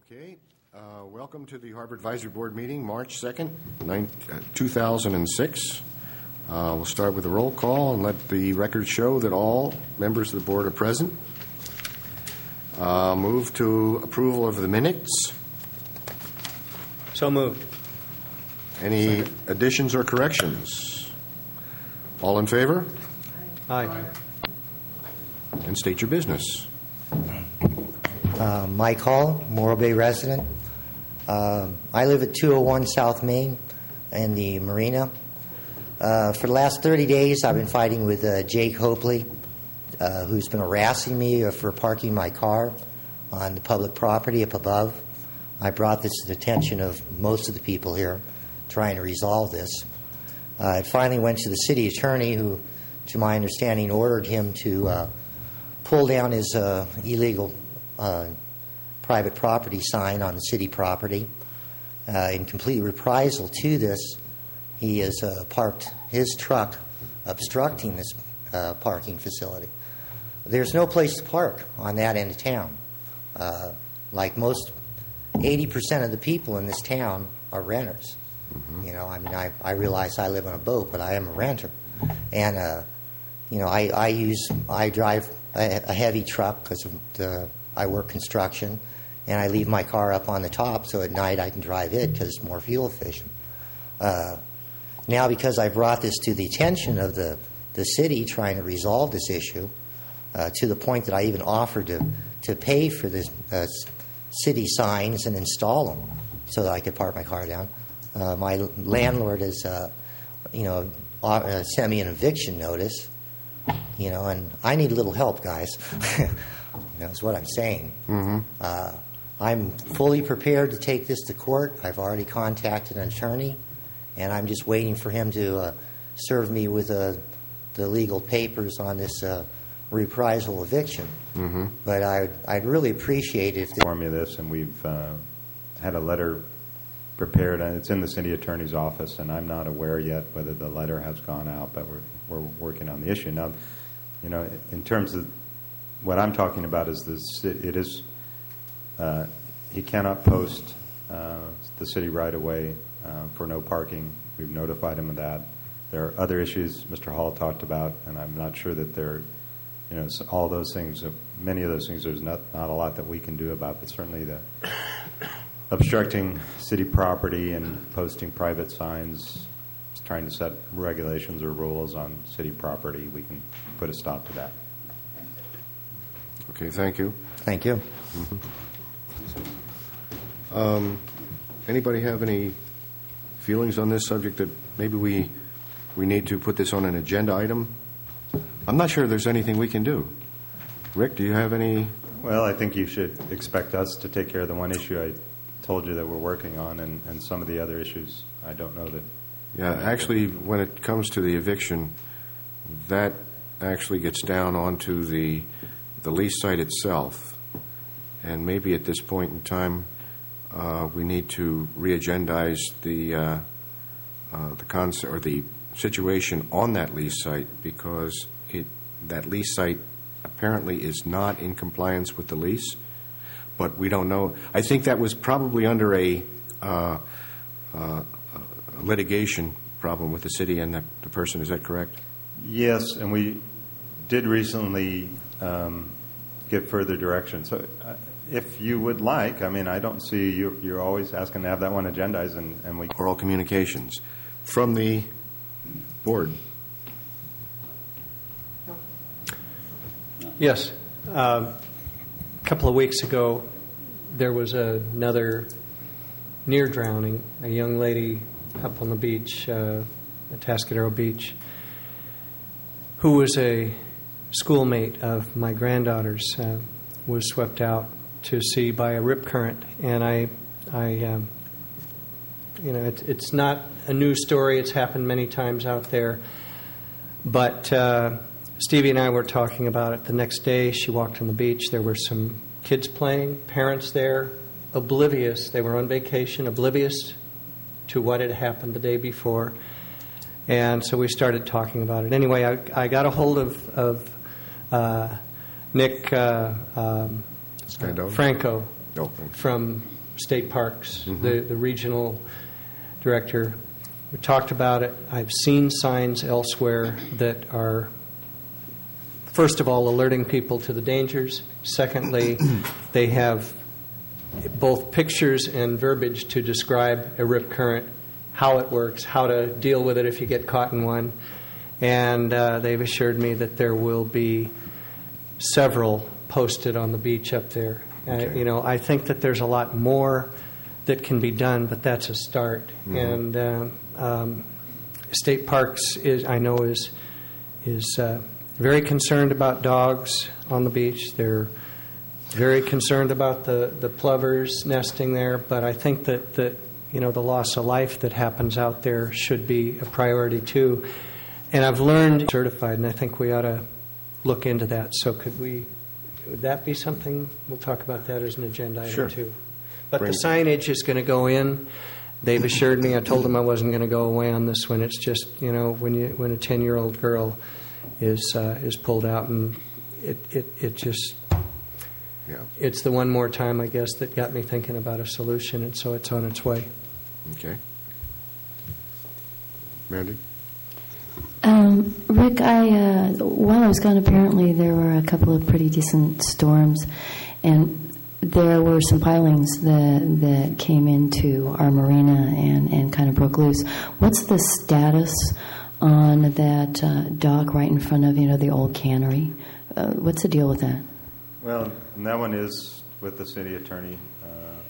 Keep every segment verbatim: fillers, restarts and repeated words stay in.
Okay. Uh, welcome to the Harbor Advisory Board meeting, March second, two thousand six. Uh, we'll start with a roll call and let the record show that all members of the board are present. Uh, move to approval of the minutes. So moved. Any Second. Additions or corrections? All in favor? Aye. Aye. And state your business. Uh, Mike Hall, Morro Bay resident. Uh, I live at two oh one South Main in the marina. Uh, for the last thirty days, I've been fighting with uh, Jake Hopley, uh, who's been harassing me for parking my car on the public property up above. I brought this to the attention of most of the people here, trying to resolve this. Uh, it finally went to the city attorney, who, to my understanding, ordered him to uh, pull down his uh, illegal uh, private property sign on the city property. Uh, in complete reprisal to this, he has uh, parked his truck obstructing this uh, parking facility. There's no place to park on that end of town. Uh, like most, eighty percent of the people in this town are renters. Mm-hmm. You know, I mean, I, I realize I live on a boat, but I am a renter. And, uh, you know, I, I use, I drive a, a heavy truck because of the, I work construction, and I leave my car up on the top so at night I can drive it because it's more fuel efficient. Uh, now, because I brought this to the attention of the, the city trying to resolve this issue, uh, to the point that I even offered to, to pay for the uh, city signs and install them so that I could park my car down, uh, my landlord has, uh, you know, uh, sent me an eviction notice, you know, and I need a little help, guys. That's what I'm saying. Mm-hmm. Uh, I'm fully prepared to take this to court. I've already contacted an attorney, and I'm just waiting for him to uh, serve me with uh, the legal papers on this uh, reprisal eviction. Mm-hmm. But I'd, I'd really appreciate it if... They inform me of this, and we've uh, had a letter prepared, and it's in the city attorney's office, and I'm not aware yet whether the letter has gone out, but we're, we're working on the issue. Now, you know, in terms of what I'm talking about is this, it, it is... Uh, he cannot post uh, the city right away uh, for no parking. We've notified him of that. There are other issues Mister Hall talked about, and I'm not sure that there, you know, all those things, many of those things, there's not, not a lot that we can do about, but certainly the obstructing city property and posting private signs, trying to set regulations or rules on city property, we can put a stop to that. Okay, thank you. Thank you. Mm-hmm. Um, anybody have any feelings on this subject that maybe we we need to put this on an agenda item? I'm not sure there's anything we can do. Rick, do you have any? Well, I think you should expect us to take care of the one issue I told you that we're working on, and, and some of the other issues. I don't know that. Yeah, actually, when it comes to the eviction, that actually gets down onto the the lease site itself, and maybe at this point in time, uh, we need to re-agendize the uh, uh, the concept or the situation on that lease site, because it that lease site apparently is not in compliance with the lease, but we don't know. I think that was probably under a uh, uh, litigation problem with the city and the, the person. Is that correct? Yes, and we did recently um, get further direction. So uh, if you would like, I mean, I don't see you, you're always asking to have that one agendized, and, and we... Oral communications from the board. Yes. Um, a couple of weeks ago, there was a, another near drowning, a young lady up on the beach, uh, at Tascadero Beach, who was a schoolmate of my granddaughter's, uh, was swept out to sea by a rip current. And I, I um, you know, it, it's not a new story. It's happened many times out there. But uh, Stevie and I were talking about it the next day. She walked on the beach. There were some kids playing, parents there, oblivious. They were on vacation, oblivious to what had happened the day before. And so we started talking about it. Anyway, I, I got a hold of, of uh, Nick uh, um, uh, Franco oh. from State Parks, mm-hmm. the, the regional director. We talked about it. I've seen signs elsewhere that are, first of all, alerting people to the dangers. Secondly, they have both pictures and verbiage to describe a rip current, how it works, how to deal with it if you get caught in one. And uh, they've assured me that there will be several posted on the beach up there. Okay. Uh, you know, I think that there's a lot more that can be done, but that's a start. Mm-hmm. And um, um, State Parks, is, I know, is is uh, very concerned about dogs on the beach. They're very concerned about the, the plovers nesting there. But I think that, that you know the loss of life that happens out there should be a priority too. And I've learned certified, and I think we ought to look into that. So could we? Would that be something? We'll talk about that as an agenda item sure. too. But Bring. the signage is going to go in. They've assured me. I told them I wasn't going to go away on this one. It's just, you know, when you when a ten-year-old girl is uh, is pulled out, and it it, it just yeah. it's the one more time, I guess, that got me thinking about a solution, and so it's on its way. Okay. Mandy? Um, Rick, I uh, while I was gone, apparently there were a couple of pretty decent storms, and there were some pilings that that came into our marina and, and kind of broke loose. What's the status on that uh, dock right in front of, you know, the old cannery? Uh, what's the deal with that? Well, and that one is with the city attorney. Uh,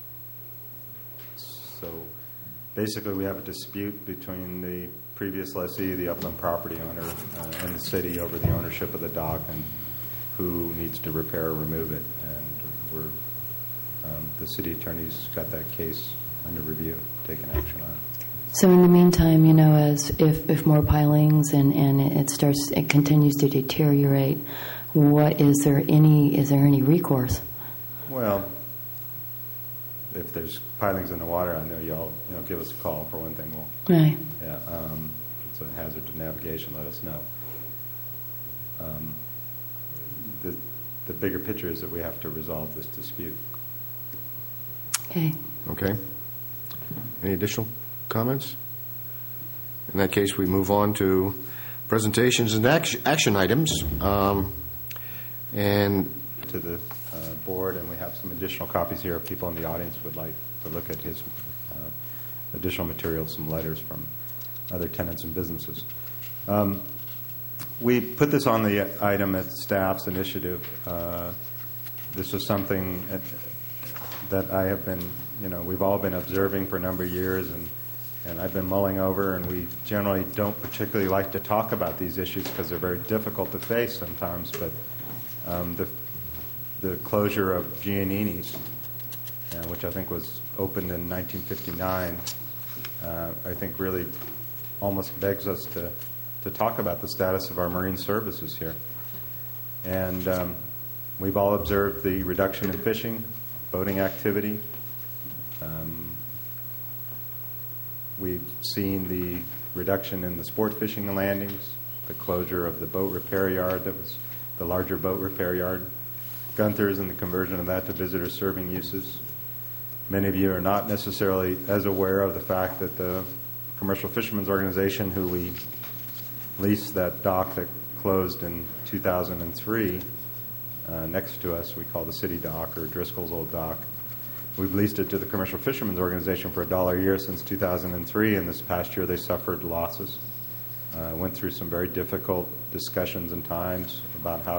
so basically we have a dispute between the previous lessee, the upland property owner, uh, and the city over the ownership of the dock and who needs to repair or remove it. And we're, um, the city attorney's got that case under review, taking action on it. So in the meantime, you know, as if, if more pilings and, and it starts, it continues to deteriorate, what is there any is there any recourse? Well, if there's pilings in the water, I know y'all, you know, give us a call for one thing. We'll, right. Yeah, um, it's a hazard to navigation. Let us know. Um, the the bigger picture is that we have to resolve this dispute. Okay. Okay. Any additional comments? In that case, we move on to presentations and action, action items. Um, and to the uh, board, and we have some additional copies here if people in the audience would like to look at his uh, additional materials, some letters from other tenants and businesses. Um, we put this on the item at staff's initiative. Uh, this was something at, that I have been, you know, we've all been observing for a number of years, and and I've been mulling over, and we generally don't particularly like to talk about these issues because they're very difficult to face sometimes, but um, the the closure of Giannini's, uh, which I think was opened in nineteen fifty-nine, uh, I think really almost begs us to, to talk about the status of our marine services here. And um, we've all observed the reduction in fishing, boating activity. Um, we've seen the reduction in the sport fishing landings, the closure of the boat repair yard that was the larger boat repair yard, Gunther's and the conversion of that to visitor serving uses. Many of you are not necessarily as aware of the fact that the Commercial Fishermen's Organization, who we leased that dock that closed in two thousand three, uh, next to us, we call the city dock or Driscoll's old dock. We've leased it to the Commercial Fishermen's Organization for a dollar a year since two thousand three, and this past year they suffered losses. Uh, went through some very difficult discussions and times about how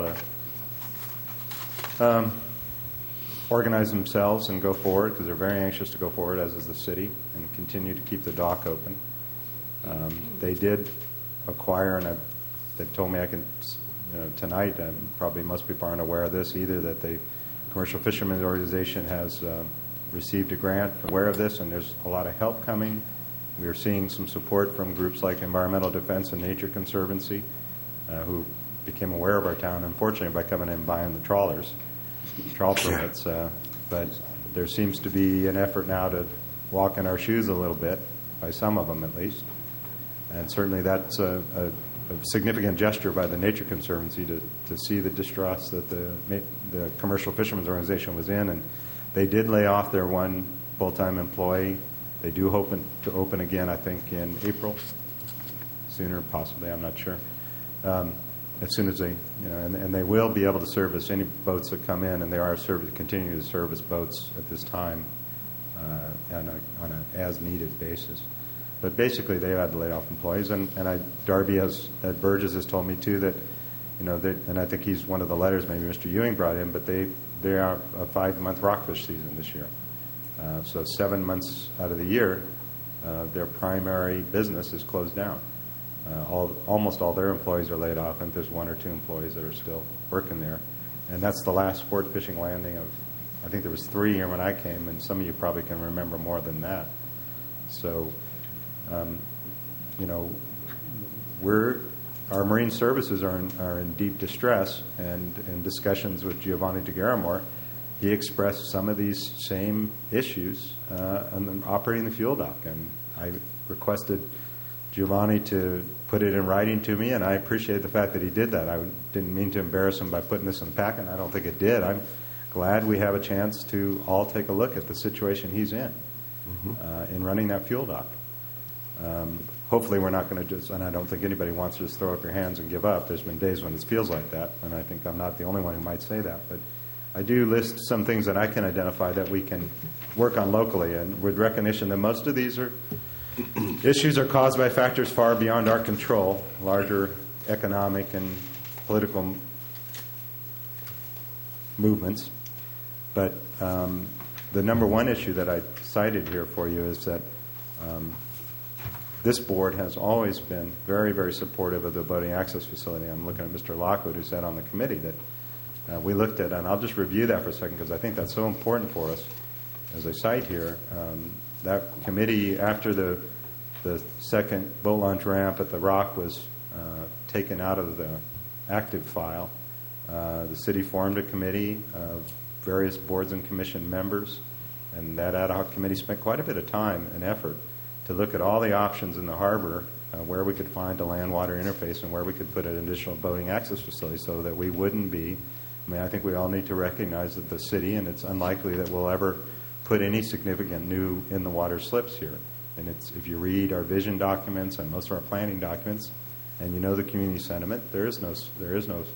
to um, organize themselves and go forward, because they're very anxious to go forward, as is the city, and continue to keep the dock open. Um, they did acquire, and I, they've told me I can, you know, tonight, um, probably most people aren't aware of this either, that the Commercial Fishermen's Organization has uh, received a grant, aware of this, and there's a lot of help coming. We are seeing some support from groups like Environmental Defense and Nature Conservancy, uh, who became aware of our town, unfortunately, by coming in and buying the trawlers, trawl permits. Uh, but there seems to be an effort now to walk in our shoes a little bit, by some of them at least. And certainly that's a, a, a significant gesture by the Nature Conservancy to, to see the distress that the, the Commercial Fishermen's Organization was in, and They did lay off their one full-time employee. They do hope to open again, I think, in April, sooner possibly, I'm not sure. Um, as soon as they, you know, and, and they will be able to service any boats that come in, and they are service, continuing to service boats at this time uh, on a, on a as-needed basis. But basically, they had to lay off employees, and, and I, Darby has, at Burgess has told me too that, you know, that, and I think he's one of the letters maybe Mister Ewing brought in, but they they are a five-month rockfish season this year. Uh, so seven months out of the year, uh, their primary business is closed down. Uh, all, almost all their employees are laid off, and there's one or two employees that are still working there. And that's the last sport fishing landing of, I think there was three here when I came, and some of you probably can remember more than that. So, um, you know, we're, our marine services are in, are in deep distress, and in discussions with Giovanni de Garamore, he expressed some of these same issues uh, on operating the fuel dock. And I requested Giovanni to put it in writing to me, and I appreciate the fact that he did that. I didn't mean to embarrass him by putting this in the packet, and I don't think it did. I'm glad we have a chance to all take a look at the situation he's in mm-hmm. uh, in running that fuel dock. Um, hopefully we're not going to just, and I don't think anybody wants to just throw up your hands and give up. There's been days when it feels like that, and I think I'm not the only one who might say that. But I do list some things that I can identify that we can work on locally, and with recognition that most of these are issues are caused by factors far beyond our control, larger economic and political movements. But um, the number one issue that I cited here for you is that um, this board has always been very, very supportive of the boating access facility. I'm looking at Mister Lockwood, who sat on the committee that uh, we looked at, and I'll just review that for a second because I think that's so important for us. As I cite here, um, that committee, after the the second boat launch ramp at the Rock was uh, taken out of the active file, uh, the city formed a committee of various boards and commission members, and that ad hoc committee spent quite a bit of time and effort to look at all the options in the harbor, uh, where we could find a land-water interface and where we could put an additional boating access facility so that we wouldn't be, I mean, I think we all need to recognize that the city, and it's unlikely that we'll ever put any significant new in-the-water slips here. And it's, if you read our vision documents and most of our planning documents, and you know the community sentiment, there is no there is no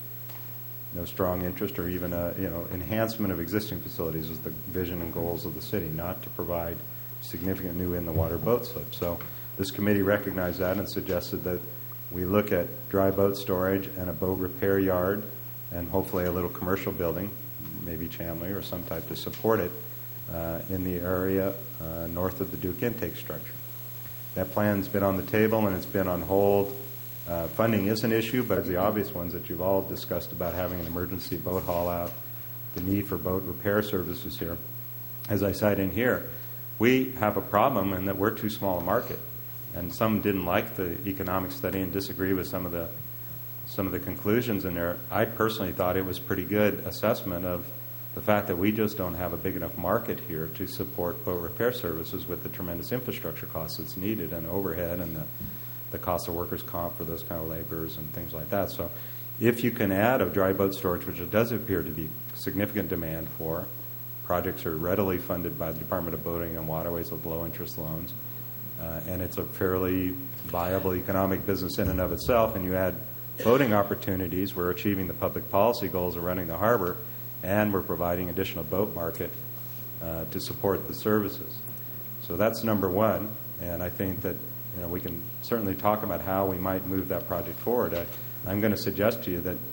no strong interest or even a you know enhancement of existing facilities is the vision and goals of the city, not to provide significant new in-the-water boat slips. So this committee recognized that and suggested that we look at dry boat storage and a boat repair yard, and hopefully a little commercial building, maybe Chamley or some type to support it. Uh, in the area uh, north of the Duke intake structure. That plan's been on the table and it's been on hold. Uh, funding is an issue, but the obvious ones that you've all discussed about having an emergency boat haul out, the need for boat repair services here. As I cite in here, we have a problem in that we're too small a market, and some didn't like the economic study and disagree with some of the some of the conclusions in there. I personally thought it was pretty good assessment of the fact that we just don't have a big enough market here to support boat repair services with the tremendous infrastructure costs that's needed and overhead and the, the cost of workers' comp for those kind of laborers and things like that. So if you can add a dry boat storage, which it does appear to be significant demand for, projects are readily funded by the Department of Boating and Waterways with low-interest loans, uh, and it's a fairly viable economic business in and of itself, and you add boating opportunities, we're achieving the public policy goals of running the harbor, and we're providing additional boat market uh, to support the services. So that's number one, and I think that you know we can certainly talk about how we might move that project forward. I, I'm going to suggest to you that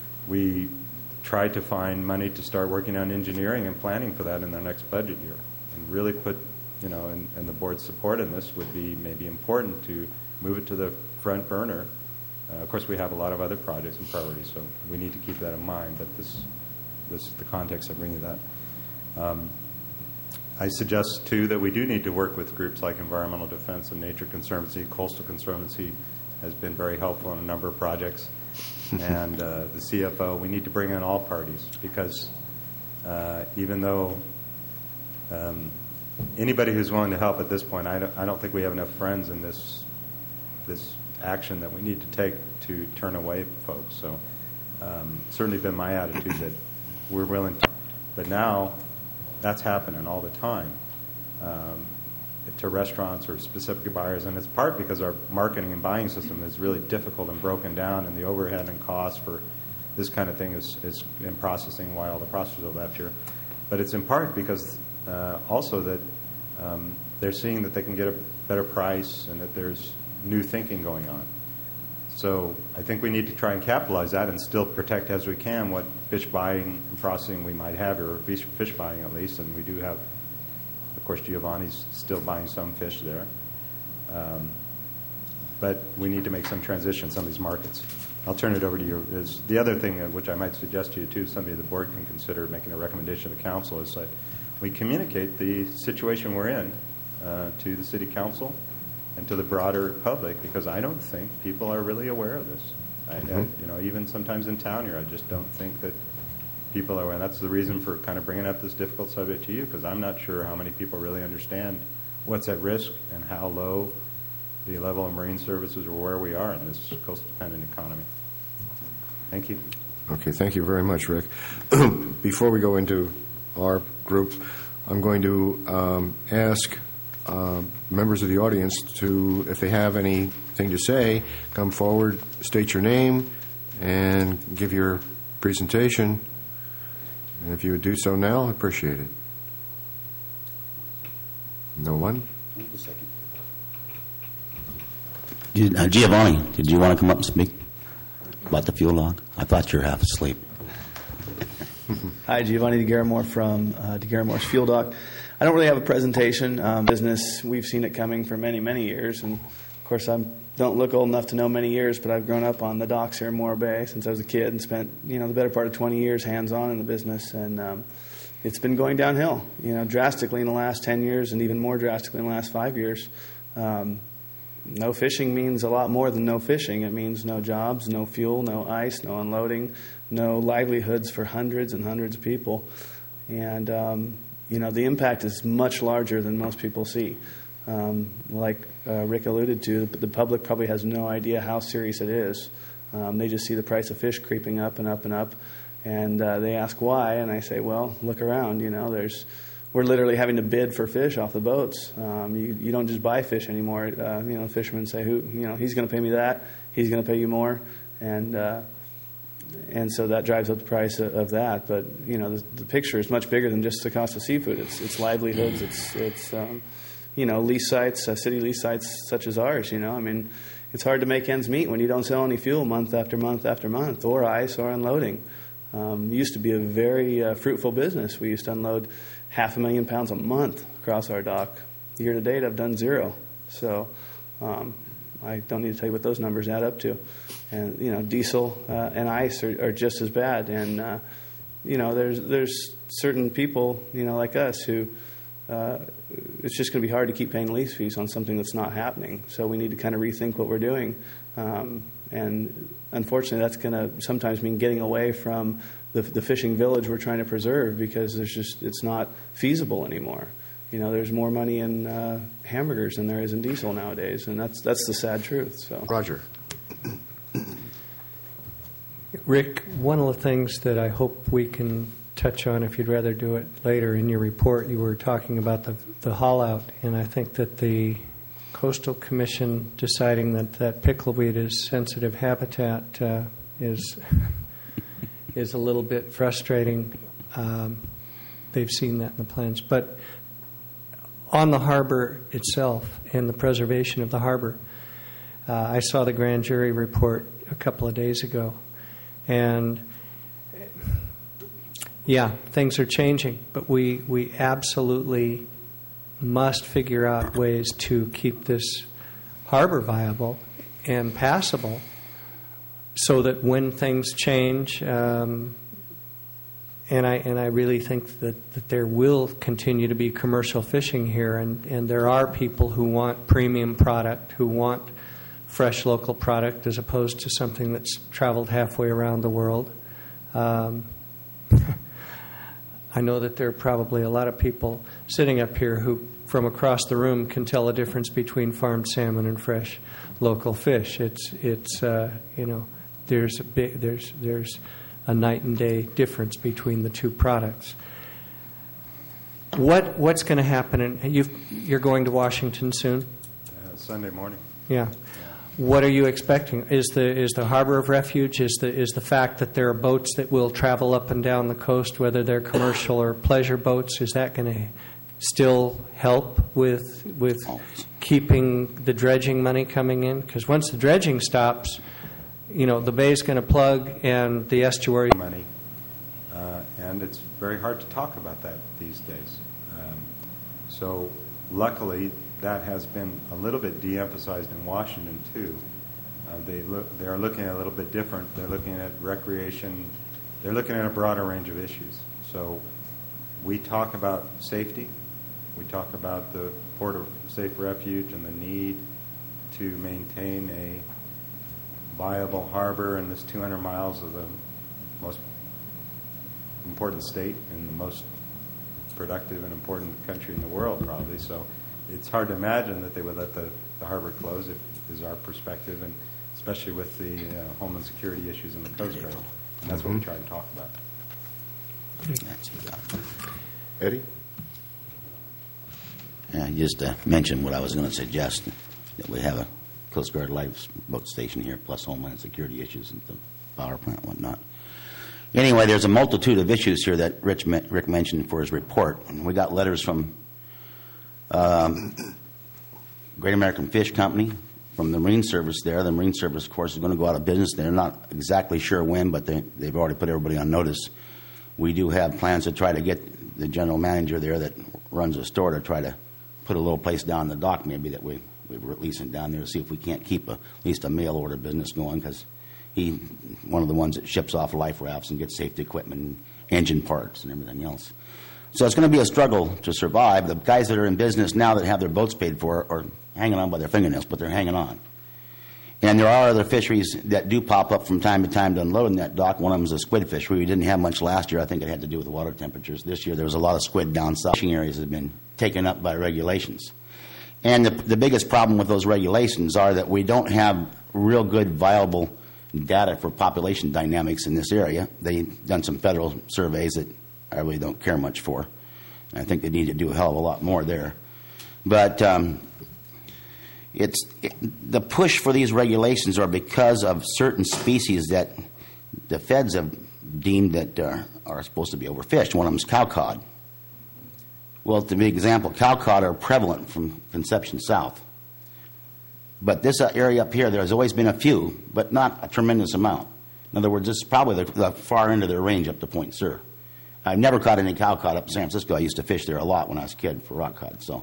we try to find money to start working on engineering and planning for that in the next budget year, and really put, you know, and, and the board's support in this would be maybe important to move it to the front burner. Uh, of course, we have a lot of other projects and priorities, so we need to keep that in mind, but this This is the context of bringing that. Um, I suggest, too, that we do need to work with groups like Environmental Defense and Nature Conservancy. Coastal Conservancy has been very helpful in a number of projects. and uh, the C F O, we need to bring in all parties because uh, even though um, anybody who's willing to help at this point, I don't, I don't think we have enough friends in this this action that we need to take to turn away folks. So um, certainly been my attitude that we're willing to. But now that's happening all the time um, to restaurants or specific buyers, and it's part because our marketing and buying system is really difficult and broken down, and the overhead and cost for this kind of thing is, is in processing while all the processors are left here. But it's in part because uh, also that um, they're seeing that they can get a better price and that there's new thinking going on. So I think we need to try and capitalize that and still protect as we can what fish buying and processing we might have, or fish, fish buying at least. And we do have, of course, Giovanni's still buying some fish there. Um, but we need to make some transition in some of these markets. I'll turn it over to you. Is the other thing uh, which I might suggest to you, too, somebody the board can consider making a recommendation to the council, is that we communicate the situation we're in uh, to the city council and to the broader public, because I don't think people are really aware of this. I, Mm-hmm. I, you know, even sometimes in town here, I just don't think that people are aware. And that's the reason for kind of bringing up this difficult subject to you, because I'm not sure how many people really understand what's at risk and how low the level of marine services or where we are in this coastal-dependent economy. Thank you. Okay, thank you very much, Rick. Before we go into our group, I'm going to um, ask uh, members of the audience to, if they have anything to say, come forward, state your name, and give your presentation. And if you would do so now, I appreciate it. No one? Did, uh, Giovanni, did you want to come up and speak about the fuel log? I thought you were half asleep. Hi, Giovanni DeGaramore from uh, DeGaramore's Fuel Dock. I don't really have a presentation. Um, business, we've seen it coming for many, many years. And, of course, I don't look old enough to know many years, but I've grown up on the docks here in Morro Bay since I was a kid and spent, you know, the better part of twenty years hands-on in the business. And um, it's been going downhill, you know, drastically in the last ten years and even more drastically in the last five years. Um, no fishing means a lot more than no fishing. It means no jobs, no fuel, no ice, no unloading, no livelihoods for hundreds and hundreds of people. And, um, you know, the impact is much larger than most people see. Um, like uh, Rick alluded to, the, the public probably has no idea how serious it is. Um, they just see the price of fish creeping up and up and up. And uh, they ask why, and I say, well, look around. You know, there's we're literally having to bid for fish off the boats. Um, you, you don't just buy fish anymore. Uh, you know, fishermen say, "Who? You know, he's going to pay me that. He's going to pay you more," and uh, and so that drives up the price of, of that. But you know, the, the picture is much bigger than just the cost of seafood. It's it's livelihoods. It's it's um, you know, lease sites, uh, city lease sites such as ours. You know, I mean, it's hard to make ends meet when you don't sell any fuel month after month after month, or ice, or unloading. Um, it used to be a very uh, fruitful business. We used to unload half a million pounds a month across our dock. Year to date, I've done zero. So um, I don't need to tell you what those numbers add up to. And you know, diesel uh, and ice are, are just as bad. And uh, you know, there's there's certain people, you know, like us who uh, it's just going to be hard to keep paying lease fees on something that's not happening. So we need to kind of rethink what we're doing. Um, and unfortunately, that's going to sometimes mean getting away from the, the fishing village we're trying to preserve, because there's just it's not feasible anymore. You know, there's more money in uh, hamburgers than there is in diesel nowadays, and that's that's the sad truth. So, Roger. Rick, one of the things that I hope we can touch on, if you'd rather do it later in your report, you were talking about the, the haul out, and I think that the Coastal Commission deciding that, that pickleweed is sensitive habitat uh, is is a little bit frustrating. Um, they've seen that in the plans. But on the harbor itself and the preservation of the harbor, uh, I saw the grand jury report a couple of days ago. And, yeah, things are changing. But we, we absolutely must figure out ways to keep this harbor viable and passable, so that when things change, um, and I and I really think that, that there will continue to be commercial fishing here, and, and there are people who want premium product, who want fresh local product as opposed to something that's traveled halfway around the world. Um, I know that there are probably a lot of people sitting up here who, from across the room, can tell the difference between farmed salmon and fresh local fish. It's it's uh, you know there's a big, there's there's a night and day difference between the two products. What what's going to happen? And you you're going to Washington soon. Uh, Sunday morning. Yeah. What are you expecting? Is the is the harbor of refuge? Is the is the fact that there are boats that will travel up and down the coast, whether they're commercial or pleasure boats, is that going to still help with with keeping the dredging money coming in? Because once the dredging stops, you know, the bay's going to plug and the estuary money, uh, and it's very hard to talk about that these days. Um, so, luckily, that has been a little bit de-emphasized in Washington too. Uh, they look, they are looking at a little bit different. They're looking at recreation. They're looking at a broader range of issues. So, we talk about safety. We talk about the Port of Safe Refuge and the need to maintain a viable harbor in this two hundred miles of the most important state and the most productive and important country in the world, probably. So it's hard to imagine that they would let the, the harbor close, if is our perspective, and especially with the uh, homeland security issues in the Coast Guard. And that's mm-hmm. what we try to talk about. Eddie? Yeah, just to mention what I was going to suggest, that we have a Coast Guard lifeboat station here, plus homeland security issues and the power plant and whatnot. Anyway, there's a multitude of issues here that Rich, Rick mentioned for his report. And we got letters from um, Great American Fish Company, from the Marine Service there. The Marine Service, of course, is going to go out of business. They're not exactly sure when, but they, they've already put everybody on notice. We do have plans to try to get the general manager there that runs the store to try to put a little place down the dock, maybe, that we, we were leasing down there to see if we can't keep a, at least a mail order business going, because he, one of the ones that ships off life rafts and gets safety equipment and engine parts and everything else. So it's going to be a struggle to survive. The guys that are in business now that have their boats paid for are hanging on by their fingernails, but they're hanging on. And there are other fisheries that do pop up from time to time to unload in that dock. One of them is a squid fishery. We didn't have much last year. I think it had to do with the water temperatures. This year there was a lot of squid down south. Fishing areas have been taken up by regulations. And the, the biggest problem with those regulations are that we don't have real good, viable data for population dynamics in this area. They've done some federal surveys that I really don't care much for. I think they need to do a hell of a lot more there. But um, it's it, the push for these regulations are because of certain species that the feds have deemed that uh, are supposed to be overfished. One of them is cow cod. Well, to be an example, cow cod are prevalent from Conception south. But this uh, area up here, there's always been a few, but not a tremendous amount. In other words, this is probably the, the far end of their range up to Point Sur. I've never caught any cow cod up in San Francisco. I used to fish there a lot when I was a kid for rock cod. So,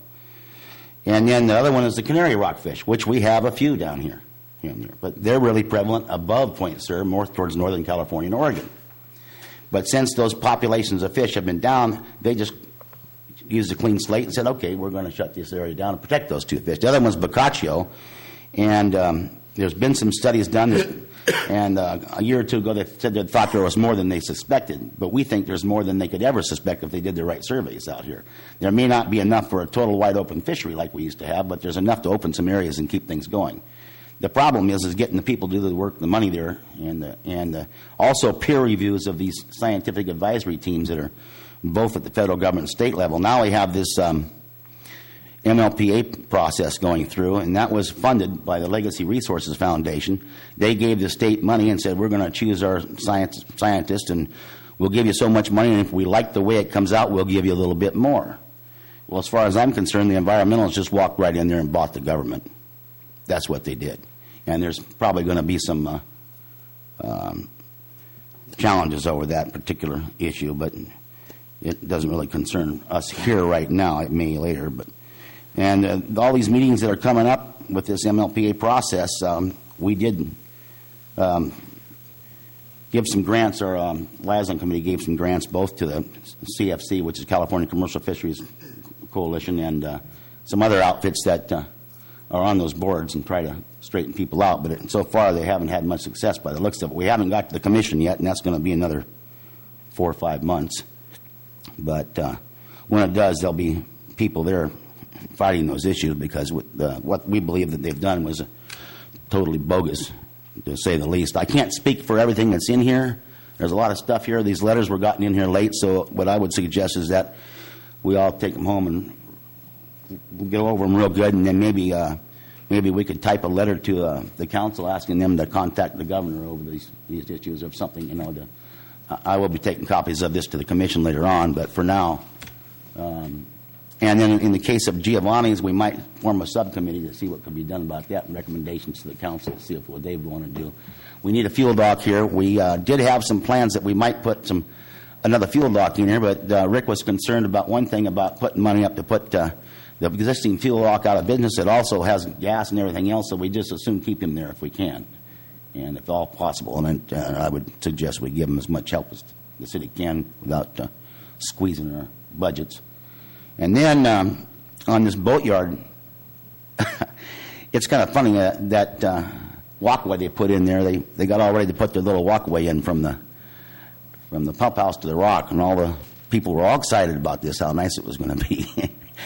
and then the other one is the canary rockfish, which we have a few down here, here and there. But they're really prevalent above Point Sur, more towards Northern California and Oregon. But since those populations of fish have been down, they just used a clean slate and said, okay, we're going to shut this area down and protect those two fish. The other one's Boccaccio, and um, there's been some studies done, that, and uh, a year or two ago they said they thought there was more than they suspected, but we think there's more than they could ever suspect if they did the right surveys out here. There may not be enough for a total wide open fishery like we used to have, but there's enough to open some areas and keep things going. The problem is is getting the people to do the work, the money there, and the, and the, also peer reviews of these scientific advisory teams that are both at the federal government and state level. Now we have this um, M L P A process going through, and that was funded by the Legacy Resources Foundation. They gave the state money and said, we're going to choose our science, scientists, and we'll give you so much money, and if we like the way it comes out, we'll give you a little bit more. Well, as far as I'm concerned, the environmentalists just walked right in there and bought the government. That's what they did. And there's probably going to be some uh, um, challenges over that particular issue, but it doesn't really concern us here right now. It may later. But and uh, all these meetings that are coming up with this M L P A process, um, we did um, give some grants. Our um, liaison committee gave some grants both to the C F C, which is California Commercial Fisheries Coalition, and uh, some other outfits that uh, are on those boards and try to straighten people out. But it, so far they haven't had much success by the looks of it. We haven't got to the commission yet, and that's going to be another four or five months. But uh, when it does, there'll be people there fighting those issues, because with the, what we believe that they've done was totally bogus, to say the least. I can't speak for everything that's in here. There's a lot of stuff here. These letters were gotten in here late, so what I would suggest is that we all take them home and we'll go over them real good, and then maybe uh, maybe we could type a letter to uh, the council asking them to contact the governor over these these issues or something. You know, to, I will be taking copies of this to the commission later on, but for now. Um, and then in the case of Giovanni's, we might form a subcommittee to see what could be done about that and recommendations to the council to see if what they would want to do. We need a fuel dock here. We uh, did have some plans that we might put some another fuel dock in here, but uh, Rick was concerned about one thing about putting money up to put uh, the existing fuel dock out of business. It also has gas and everything else, so we just as soon keep him there if we can, and if all possible. And uh, I would suggest we give him as much help as the city can without uh, squeezing our budgets. And then um, on this boatyard, it's kind of funny that, that uh, walkway they put in there. They they got all ready to put their little walkway in from the from the pump house to the rock, and all the people were all excited about this, how nice it was going to be.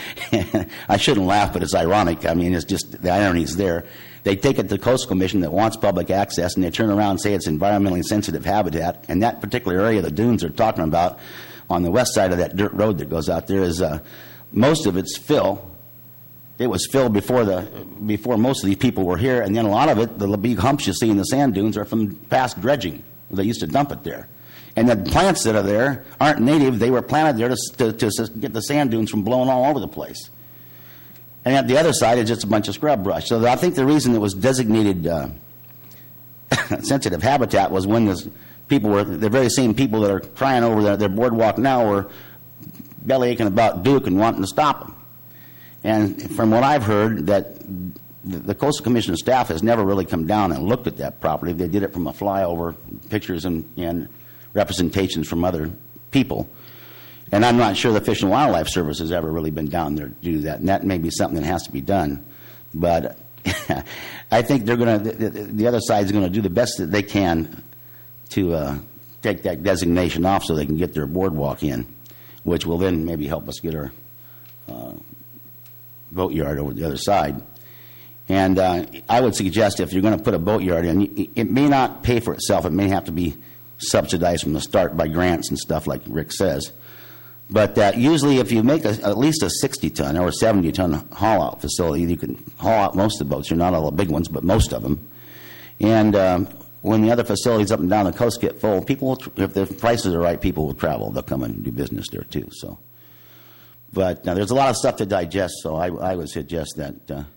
I shouldn't laugh, but it's ironic. I mean, it's just the irony's there. They take it to the Coastal Commission that wants public access, and they turn around and say it's environmentally sensitive habitat. And that particular area, the dunes they're talking about, on the west side of that dirt road that goes out there, is uh, most of it's fill. It was filled before the before most of these people were here, and then a lot of it, the big humps you see in the sand dunes, are from past dredging. They used to dump it there. And the plants that are there aren't native. They were planted there to, to, to get the sand dunes from blowing all over the place. And at the other side is just a bunch of scrub brush. So I think the reason it was designated uh, sensitive habitat was when the people were, the very same people that are crying over their, their boardwalk now were belly aching about Duke and wanting to stop them. And from what I've heard, that the Coastal Commission staff has never really come down and looked at that property. They did it from a flyover, pictures and, and representations from other people. And I'm not sure the Fish and Wildlife Service has ever really been down there to do that. And that may be something that has to be done. But I think they're going to, the, the other side is going to do the best that they can to uh, take that designation off so they can get their boardwalk in, which will then maybe help us get our uh, boatyard over the other side. And uh, I would suggest if you're going to put a boatyard in, it may not pay for itself. It may have to be subsidized from the start by grants and stuff like Rick says. But uh, usually if you make a, at least a sixty-ton or a seventy-ton haul-out facility, you can haul out most of the boats. You're not all the big ones, but most of them. And um, when the other facilities up and down the coast get full, people will tr- if the prices are right, people will travel. They'll come and do business there too. So, But uh, there's a lot of stuff to digest, so I, I would suggest that uh,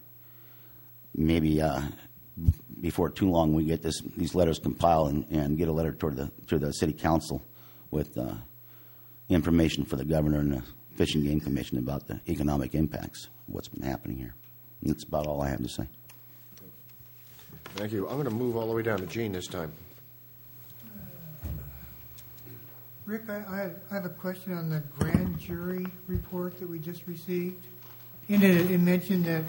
maybe uh, before too long we get this, these letters compiled and, and get a letter toward the to the city council with uh, information for the governor and the Fish and Game Commission about the economic impacts of what's been happening here. And that's about all I have to say. Thank you. I'm going to move all the way down to Gene this time. Rick, I, I, have, I have a question on the grand jury report that we just received. In it, it mentioned that,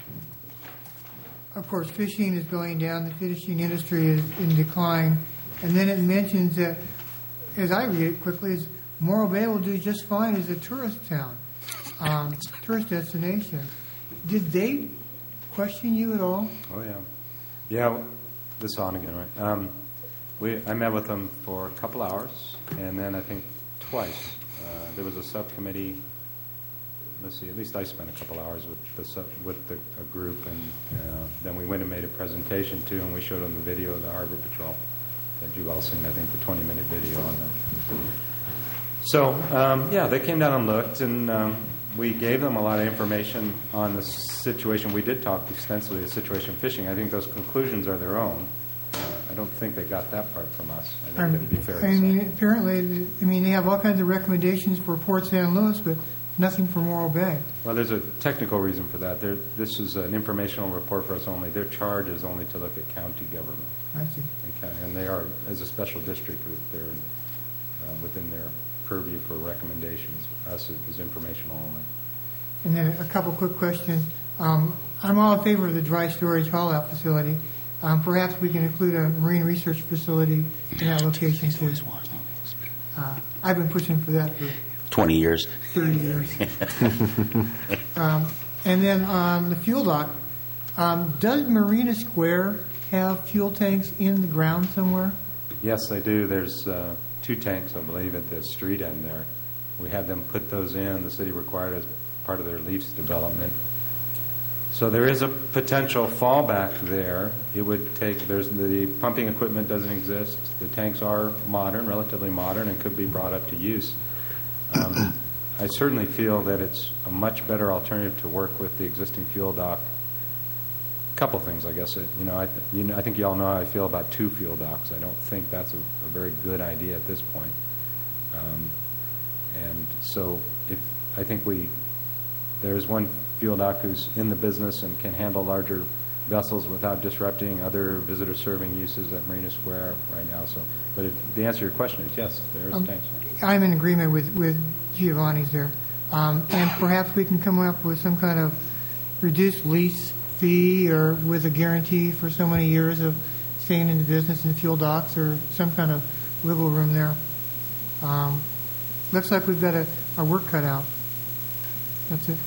of course, fishing is going down, the fishing industry is in decline, and then it mentions that, as I read it quickly, is Morro Bay will do just fine as a tourist town, um, tourist destination. Did they question you at all? Oh, yeah. Yeah, this is on again, right? Um, we, I met with them for a couple hours, and then I think twice. Uh, there was a subcommittee. Let's see, at least I spent a couple hours with the sub, with the, a group, and uh, then we went and made a presentation, too, and we showed them the video of the Harbor Patrol that you've all seen, I think, the twenty-minute video on that. So, um, yeah, they came down and looked, and um, we gave them a lot of information on the situation. We did talk extensively the situation of fishing. I think those conclusions are their own. Uh, I don't think they got that part from us. I think Um, that'd be fair to I mean, say. apparently, I mean, they have all kinds of recommendations for Port San Luis, but nothing for Morro Bay. Well, there's a technical reason for that. They're, this is an informational report for us only. Their charge is only to look at county government. I see. And, county, and they are, as a special district, they're uh, within their purview for recommendations. Us is informational only. And then a couple quick questions. Um, I'm all in favor of the dry storage haul-out facility. Um, perhaps we can include a marine research facility in that location too. Uh, I've been pushing for that for twenty years. thirty years. um, and then on the fuel dock, um, does Marina Square have fuel tanks in the ground somewhere? Yes, they do. There's uh, two tanks, I believe, at the street end there. We had them put those in, the city required as part of their lease development. So there is a potential fallback there. It would take, there's the pumping equipment doesn't exist. The tanks are modern, relatively modern, and could be brought up to use. Um, I certainly feel that it's a much better alternative to work with the existing fuel dock. A couple things, I guess. It, you know, I, you know, I think you all know how I feel about two fuel docks. I don't think that's a, a very good idea at this point. Um, and so, if I think we, there's one fuel dock who's in the business and can handle larger vessels without disrupting other visitor-serving uses at Marina Square right now. So, but if, the answer to your question is yes, there is Um, tanks. I'm in agreement with, with Giovanni's there. Um, and perhaps we can come up with some kind of reduced lease fee or with a guarantee for so many years of staying in the business in the fuel docks or some kind of wiggle room there. Um, looks like we've got a, our work cut out. That's it.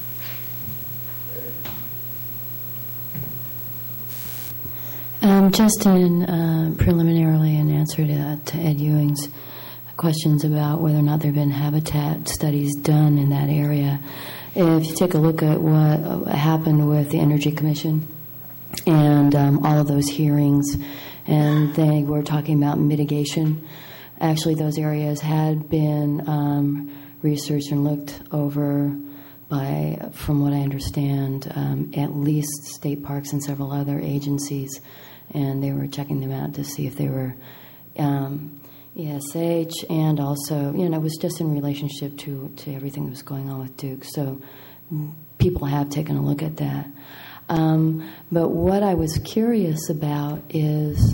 Um, just in uh, preliminarily in answer to, to Ed Ewing's questions about whether or not there have been habitat studies done in that area, if you take a look at what happened with the Energy Commission and um, all of those hearings, and they were talking about mitigation, actually those areas had been um, researched and looked over by, from what I understand, um, at least state parks and several other agencies, and they were checking them out to see if they were um, E S H, and also, you know, it was just in relationship to, to everything that was going on with Duke. So people have taken a look at that. Um, but what I was curious about is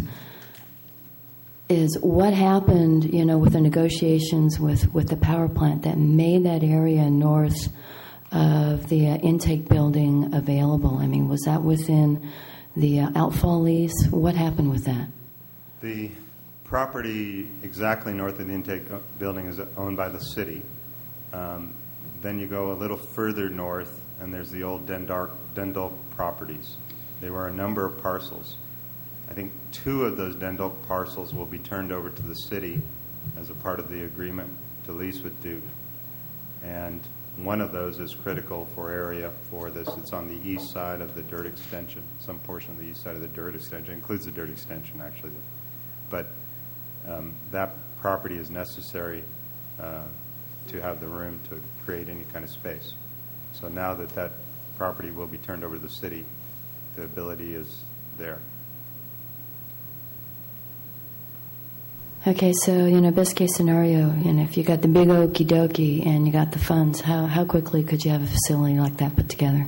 is what happened, you know, with the negotiations with, with the power plant that made that area north of the uh, intake building available. I mean, was that within the uh, outfall lease? What happened with that? The property exactly north of the intake building is owned by the city. Um, then you go a little further north, and there's the old Dendar, Dendal properties. There were a number of parcels. I think two of those Dendal parcels will be turned over to the city as a part of the agreement to lease with Duke. And one of those is critical for area for this. It's on the east side of the dirt extension, some portion of the east side of the dirt extension. It includes the dirt extension, actually. But um, that property is necessary uh, to have the room to create any kind of space. So now that that property will be turned over to the city, the ability is there. Okay, so, you know, best case scenario, you know, if you got the big okie dokie and you got the funds, how, how quickly could you have a facility like that put together?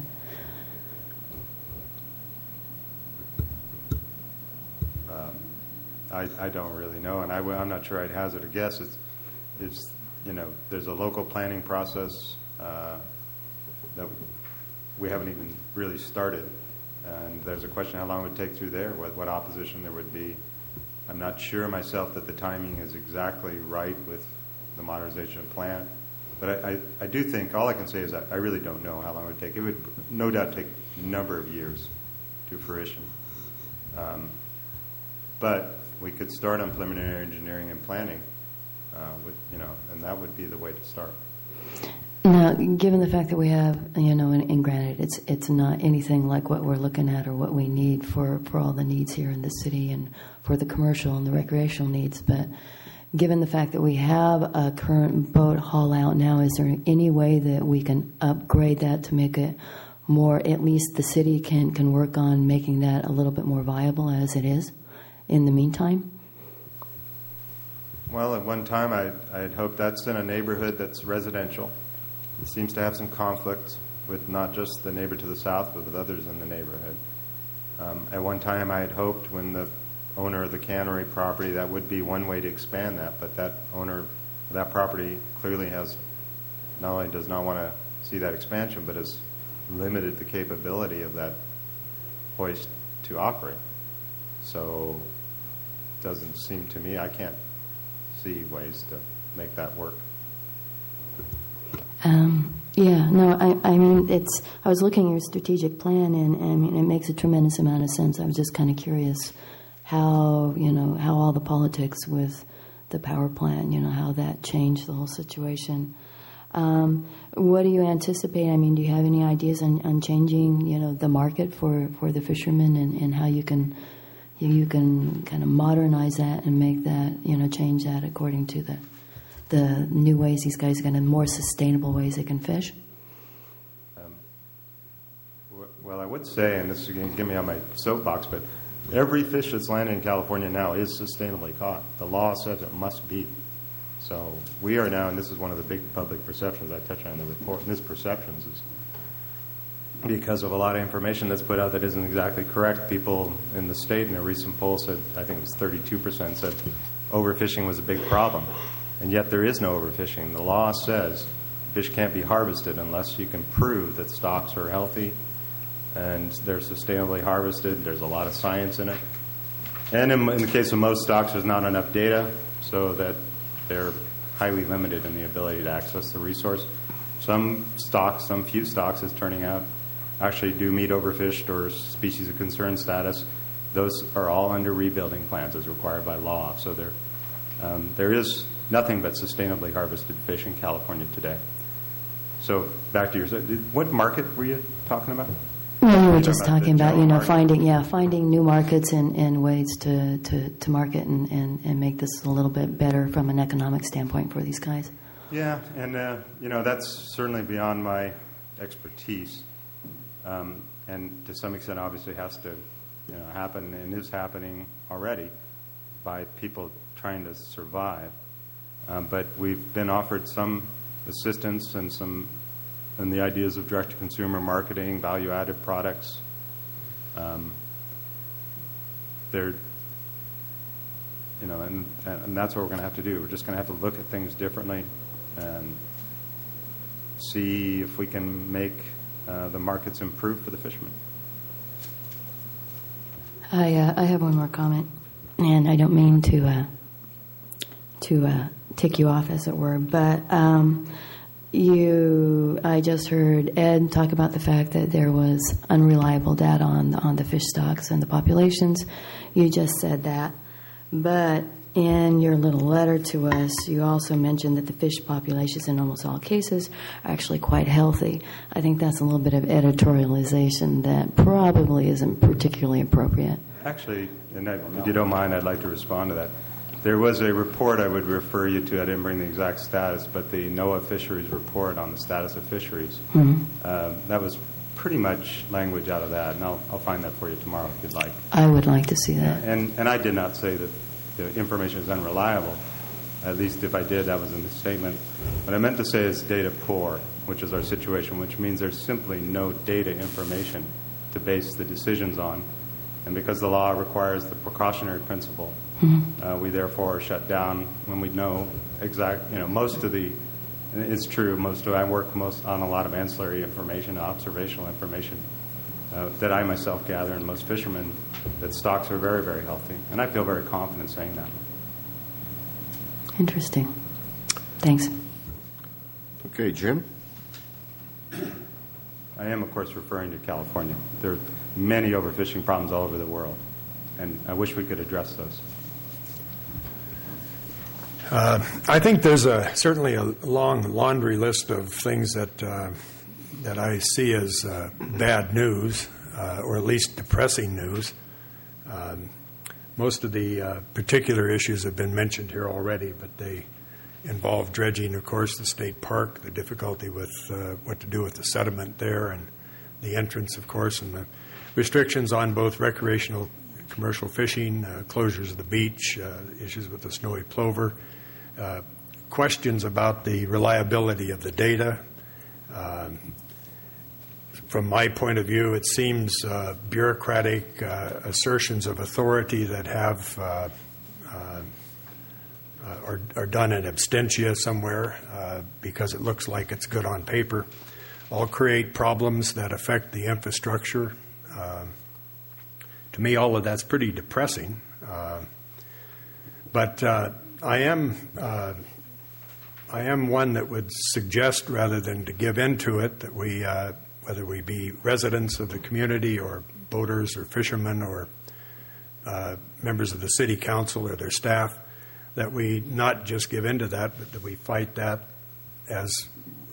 Um, I, I don't really know, and I, I'm not sure I'd hazard a guess. It's, it's, you know, there's a local planning process uh, that we haven't even really started, and there's a question how long it would take through there, what, what opposition there would be. I'm not sure myself that the timing is exactly right with the modernization plan, but I, I, I do think, all I can say is I, I really don't know how long it would take. It would no doubt take a number of years to fruition. Um, but we could start on preliminary engineering and planning, uh, with, you know, and that would be the way to start. Now, given the fact that we have, you know, and, and granted, it's it's not anything like what we're looking at or what we need for, for all the needs here in the city and for the commercial and the recreational needs, but given the fact that we have a current boat haul out now, is there any way that we can upgrade that to make it more, at least the city can, can work on making that a little bit more viable as it is in the meantime? Well, at one time I I had hoped that's in a neighborhood that's residential. It seems to have some conflict with not just the neighbor to the south, but with others in the neighborhood. Um, at one time, I had hoped when the owner of the cannery property, that would be one way to expand that, but that owner of that property clearly has, not only does not want to see that expansion, but has limited the capability of that hoist to operate. So it doesn't seem to me, I can't see ways to make that work. Um, yeah, no, I, I mean, it's. I was looking at your strategic plan, and, and I mean, it makes a tremendous amount of sense. I was just kind of curious how, you know, how all the politics with the power plant, you know, how that changed the whole situation. Um, what do you anticipate? I mean, do you have any ideas on, on changing, you know, the market for, for the fishermen and, and how you can you can kind of modernize that and make that, you know, change that according to the the new ways these guys are going to, more sustainable ways they can fish? Um, well, I would say, and this is going to get me on my soapbox, but every fish that's landed in California now is sustainably caught. The law says it must be. So we are now, and this is one of the big public perceptions I touch on in the report, misperceptions is because of a lot of information that's put out that isn't exactly correct. People in the state in a recent poll said, I think it was thirty-two percent said overfishing was a big problem. And yet there is no overfishing. The law says fish can't be harvested unless you can prove that stocks are healthy and they're sustainably harvested. There's a lot of science in it. And in, in the case of most stocks, there's not enough data, so that they're highly limited in the ability to access the resource. Some stocks, some few stocks, is turning out, actually do meet overfished or species of concern status. Those are all under rebuilding plans as required by law. So there, um, there is nothing but sustainably harvested fish in California today. So back to yours. What market were you talking about? Well, we were You're just talking about talking the about, you general know, market? finding, yeah, finding new markets and, and ways to, to, to market and, and, and make this a little bit better from an economic standpoint for these guys. Yeah, and, uh, you know, that's certainly beyond my expertise. Um, and to some extent, obviously, has to, you know, happen and is happening already by people trying to survive. Um, but we've been offered some assistance and some and the ideas of direct-to-consumer marketing, value-added products. Um, they're, you know, and, and that's what we're going to have to do. We're just going to have to look at things differently and see if we can make uh, the markets improve for the fishermen. I uh, I have one more comment, and I don't mean to uh, to uh, tick you off, as it were, but um, you. I just heard Ed talk about the fact that there was unreliable data on the, on the fish stocks and the populations. You just said that, but in your little letter to us, you also mentioned that the fish populations in almost all cases are actually quite healthy. I think that's a little bit of editorialization that probably isn't particularly appropriate. Actually, and I, if you don't mind, I'd like to respond to that. There was a report I would refer you to. I didn't bring the exact status, but the NOAA Fisheries report on the status of fisheries. Mm-hmm. Uh, that was pretty much language out of that, and I'll, I'll find that for you tomorrow if you'd like. I would like to see that. And, and I did not say that the information is unreliable. At least if I did, that was in the statement. What I meant to say is data poor, which is our situation, which means there's simply no data information to base the decisions on. And because the law requires the precautionary principle, mm-hmm. uh, we therefore shut down when we know exact, you know, most of the, and it's true, most of, I work most on a lot of ancillary information, observational information uh, that I myself gather, and most fishermen, that stocks are very, very healthy. And I feel very confident saying that. Interesting. Thanks. Okay, Jim? I am, of course, referring to California. There are many overfishing problems all over the world, and I wish we could address those. Uh, I think there's a certainly a long laundry list of things that uh, that I see as uh, bad news, uh, or at least depressing news. Um, most of the uh, particular issues have been mentioned here already, but they involve dredging, of course, the state park, the difficulty with uh, what to do with the sediment there, and the entrance, of course, and the restrictions on both recreational commercial fishing, uh, closures of the beach, uh, issues with the snowy plover, uh, questions about the reliability of the data. Um, from my point of view, it seems uh, bureaucratic uh, assertions of authority that have uh, uh, are, are done in absentia somewhere uh, because it looks like it's good on paper, all create problems that affect the infrastructure. Uh, to me, all of that's pretty depressing. Uh, but uh, I am uh, I am one that would suggest, rather than to give into it, that we, uh, whether we be residents of the community or boaters or fishermen or uh, members of the city council or their staff, that we not just give into that, but that we fight that as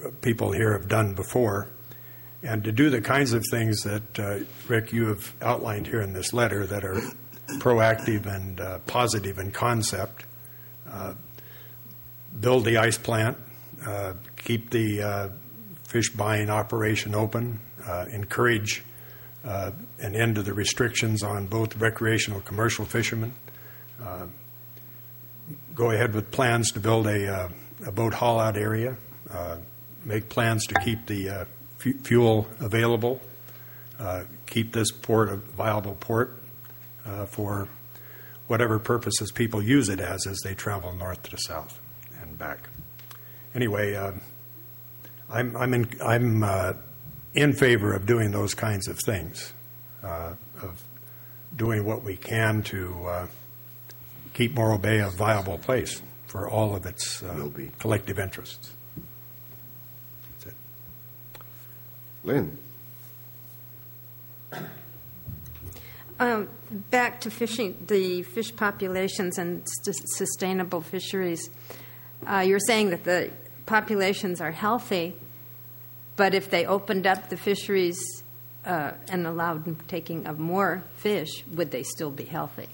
people here have done before, and to do the kinds of things that, uh, Rick, you have outlined here in this letter that are proactive and uh, positive in concept. Uh, build the ice plant, uh, keep the uh, fish buying operation open, uh, encourage uh, an end to the restrictions on both recreational and commercial fishermen, uh, go ahead with plans to build a, uh, a boat haul-out area, uh, make plans to keep the uh, f- fuel available, uh, keep this port a viable port uh, for whatever purposes people use it as as they travel north to south and back. Anyway, uh, I'm I'm in I'm uh, in favor of doing those kinds of things, uh, of doing what we can to uh, keep Morro Bay a viable place for all of its uh, collective interests. That's it. Lynn. Um, back to fishing, the fish populations and st- sustainable fisheries. Uh, you're saying that the populations are healthy, but if they opened up the fisheries uh, and allowed taking of more fish, would they still be healthy?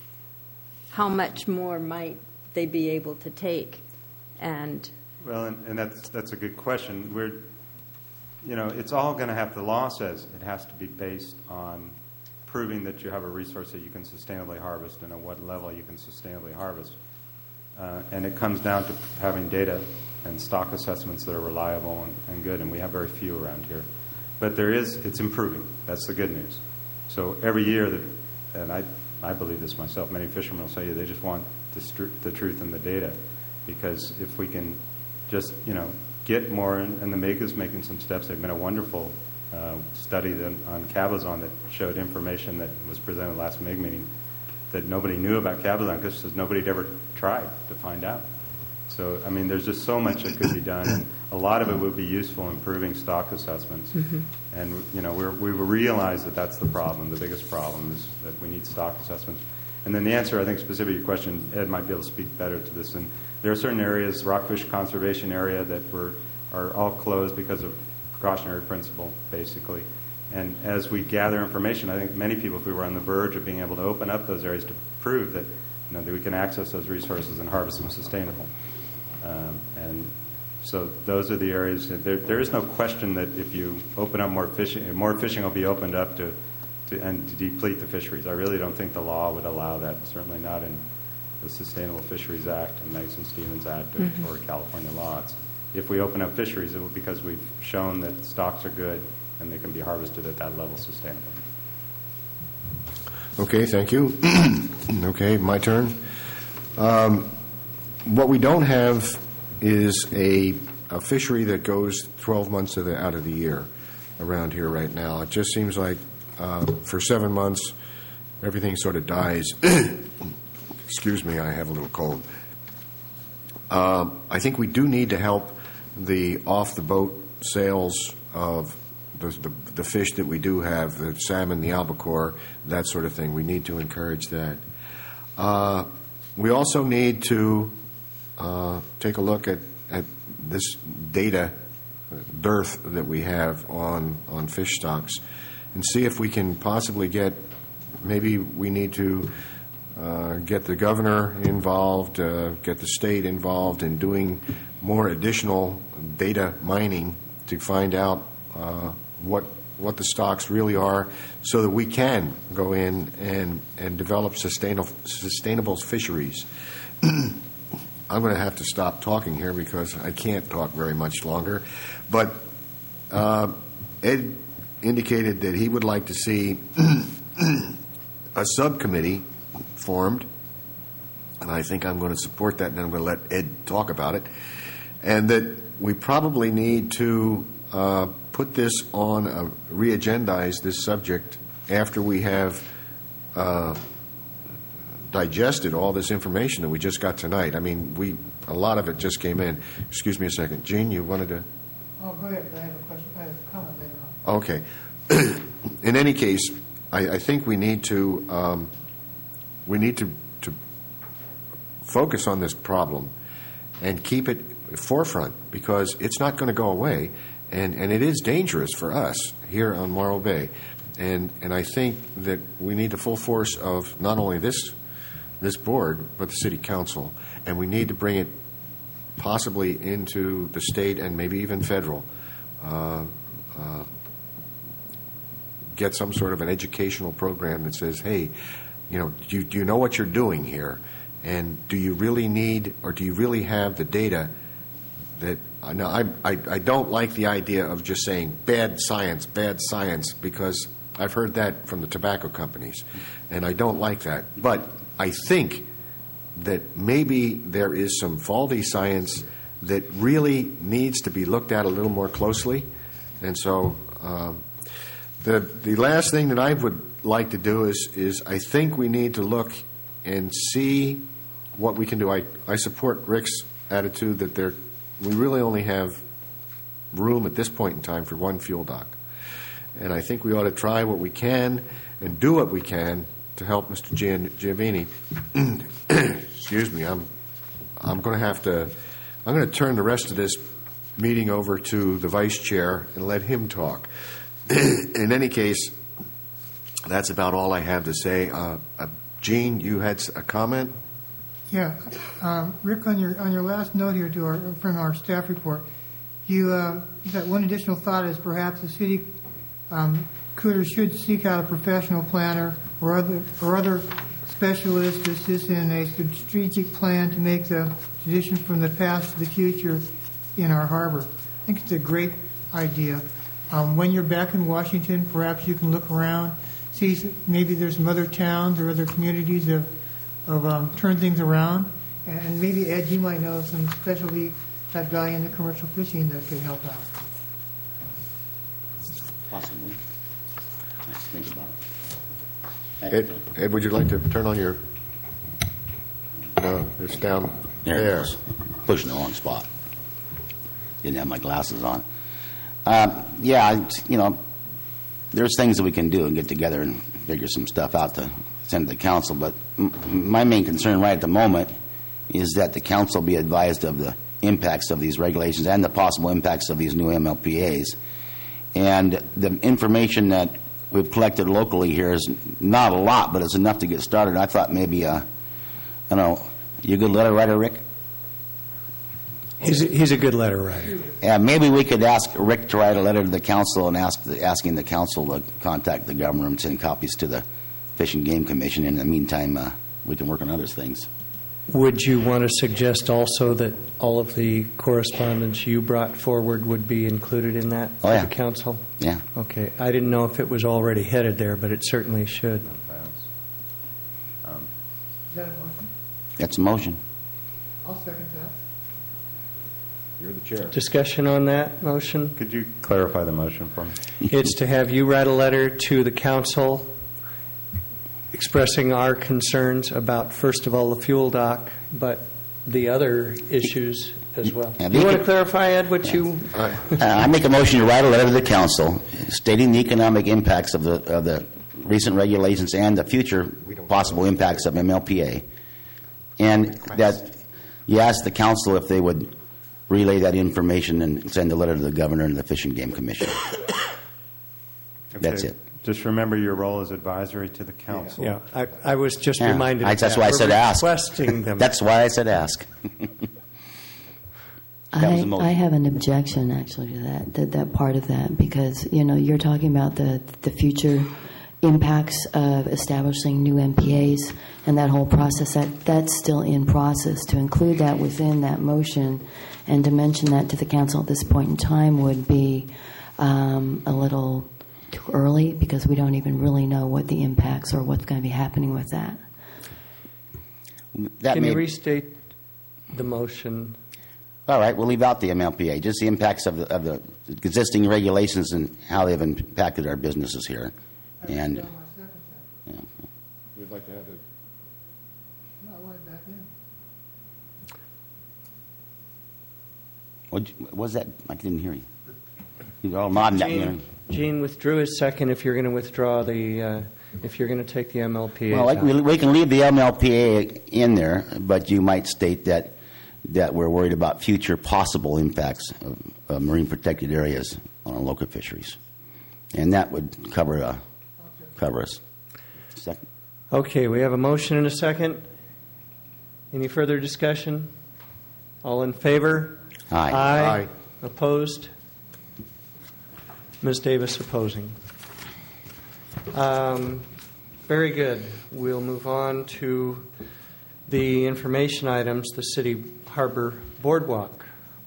How much more might they be able to take? And well, and, and that's that's a good question. We're, you know, it's all going to have. The law says it has to be based on proving that you have a resource that you can sustainably harvest and at what level you can sustainably harvest. Uh, and it comes down to having data and stock assessments that are reliable and, and good, and we have very few around here. But there is, it's improving. That's the good news. So every year, that, and I, I believe this myself, many fishermen will say they just want the, stru- the truth in the data, because if we can just, you know, get more, and, and the M E G is making some steps. They've been a wonderful Uh, study that, on cabezon that showed information that was presented last M E G meeting that nobody knew about cabezon because nobody had ever tried to find out. So, I mean, there's just so much that could be done, and a lot of it would be useful in improving stock assessments. Mm-hmm. And, you know, we're, we've realized that that's the problem. The biggest problem is that we need stock assessments. And then the answer, I think, specific to your question, Ed might be able to speak better to this. And there are certain areas, rockfish conservation area, that were are all closed because of precautionary principle, basically. And as we gather information, I think many people, if we were on the verge of being able to open up those areas to prove that, you know, that we can access those resources and harvest them sustainable. Um, and so those are the areas. That there, there is no question that if you open up more fishing, more fishing will be opened up to, to and to deplete the fisheries. I really don't think the law would allow that. Certainly not in the Sustainable Fisheries Act and Mason-Stevens Act or, mm-hmm. or California law. It's, if we open up fisheries, it will be because we've shown that stocks are good and they can be harvested at that level sustainably. Okay, thank you. Okay, my turn. Um, what we don't have is a, a fishery that goes twelve months of the, out of the year around here right now. It just seems like uh, for seven months, everything sort of dies. Excuse me, I have a little cold. Uh, I think we do need to help the off-the-boat sales of the, the, the fish that we do have, the salmon, the albacore, that sort of thing. We need to encourage that. Uh, we also need to uh, take a look at, at this data dearth that we have on, on fish stocks and see if we can possibly get, maybe we need to uh, get the governor involved, uh, get the state involved in doing more additional data mining to find out uh, what what the stocks really are, so that we can go in and and develop sustainable sustainable fisheries. I'm going to have to stop talking here because I can't talk very much longer. But uh, Ed indicated that he would like to see a subcommittee formed, and I think I'm going to support that, and I'm going to let Ed talk about it. And that we probably need to uh, put this on, a, re-agendize this subject after we have uh, digested all this information that we just got tonight. I mean, we a lot of it just came in. Excuse me a second. Gene, you wanted to? Oh, go ahead. I have a question. I have a comment later on. Okay. In any case, I, I think we need to um, we need to, to focus on this problem and keep it forefront, because it's not going to go away, and, and it is dangerous for us here on Morro Bay. And and I think that we need the full force of not only this this board, but the city council, and we need to bring it possibly into the state and maybe even federal. Uh, uh, get some sort of an educational program that says, hey, you know, do you, do you know what you're doing here? And do you really need, or do you really have the data that, no, I, I, I don't like the idea of just saying bad science, bad science, because I've heard that from the tobacco companies, and I don't like that. But I think that maybe there is some faulty science that really needs to be looked at a little more closely. And so um, the the last thing that I would like to do is, is I think we need to look and see what we can do. I, I support Rick's attitude that there we really only have room at this point in time for one fuel dock. And I think we ought to try what we can and do what we can to help Mister Gian, Giovanni. Excuse me, I'm I'm going to have to I'm going to turn the rest of this meeting over to the vice chair and let him talk. In any case, that's about all I have to say. Uh, uh, Gene, you had a comment? Yeah, um, Rick, on your on your last note here to our from our staff report, you uh, you got one additional thought is perhaps the city um, could or should seek out a professional planner or other or other specialists to assist in a strategic plan to make the transition from the past to the future in our harbor. I think it's a great idea. Um, when you're back in Washington, perhaps you can look around, see maybe there's some other towns or other communities that have, have um, turned things around, and maybe Ed, you might know some specialty type value in the commercial fishing that could help out. Possibly. Nice to think about it. Ed, Ed, would you like to turn on your? No, it's down there. there. It goes. Pushing the wrong spot. Didn't have my glasses on. Um, yeah, you know, there's things that we can do and get together and figure some stuff out to send to the council. But m- my main concern right at the moment is that the council be advised of the impacts of these regulations and the possible impacts of these new M L P As. And the information that we've collected locally here is not a lot, but it's enough to get started. I thought maybe, uh, I don't know, you a good letter writer, Rick? He's a, he's a good letter writer. Yeah, maybe we could ask Rick to write a letter to the council and ask the, asking the council to contact the governor and send copies to the Fish and Game Commission. In the meantime, uh, we can work on other things. Would you want to suggest also that all of the correspondence you brought forward would be included in that oh, for yeah. the council? Yeah. Okay. I didn't know if it was already headed there, but it certainly should. Um, Is that a motion? That's a motion. I'll second that. You're the chair. Discussion on that motion? could you clarify the motion for me? It's to have you write a letter to the council expressing our concerns about, first of all, the fuel dock, but the other issues as well. Yeah, Do you they want to could- clarify, Ed, what you... Uh, I make a motion to write a letter to the council stating the economic impacts of the of the recent regulations and the future possible impacts of M L P A, and that you ask the council if they would relay that information and send a letter to the governor and the Fish and Game Commission. That's Okay. it. Just remember your role as advisory to the council. Yeah, I, I was just Yeah, reminded I- of that's that. why I We're said ask. requesting them. That's why I said ask. That was I, the motion. I have an objection actually to that, that, that part of that, because, you know, you're talking about the, the future impacts of establishing new M P As and that whole process. That, that's still in process. To include that within that motion and to mention that to the council at this point in time would be um, a little too early, because we don't even really know what the impacts or what's going to be happening with that. That Can may, you restate the motion? all right, we'll leave out the M L P A, just the impacts of the, of the existing regulations and how they've impacted our businesses here. And yeah. We'd like to have it. No, I want it back in. What was that? I didn't hear you. You're all nodding at me. Gene, Gene withdrew his second. If you're going to withdraw the, uh, if you're going to take the M L P A. Well, like we, we can leave the M L P A in there, but you might state that that we're worried about future possible impacts of, of marine protected areas on our local fisheries. And that would cover, uh, cover us. Second. Okay, we have a motion and a second. Any further discussion? All in favor? Aye. Aye. Aye. Opposed? Miz Davis opposing. Um, very good. We'll move on to the information items, the City Harbor Boardwalk.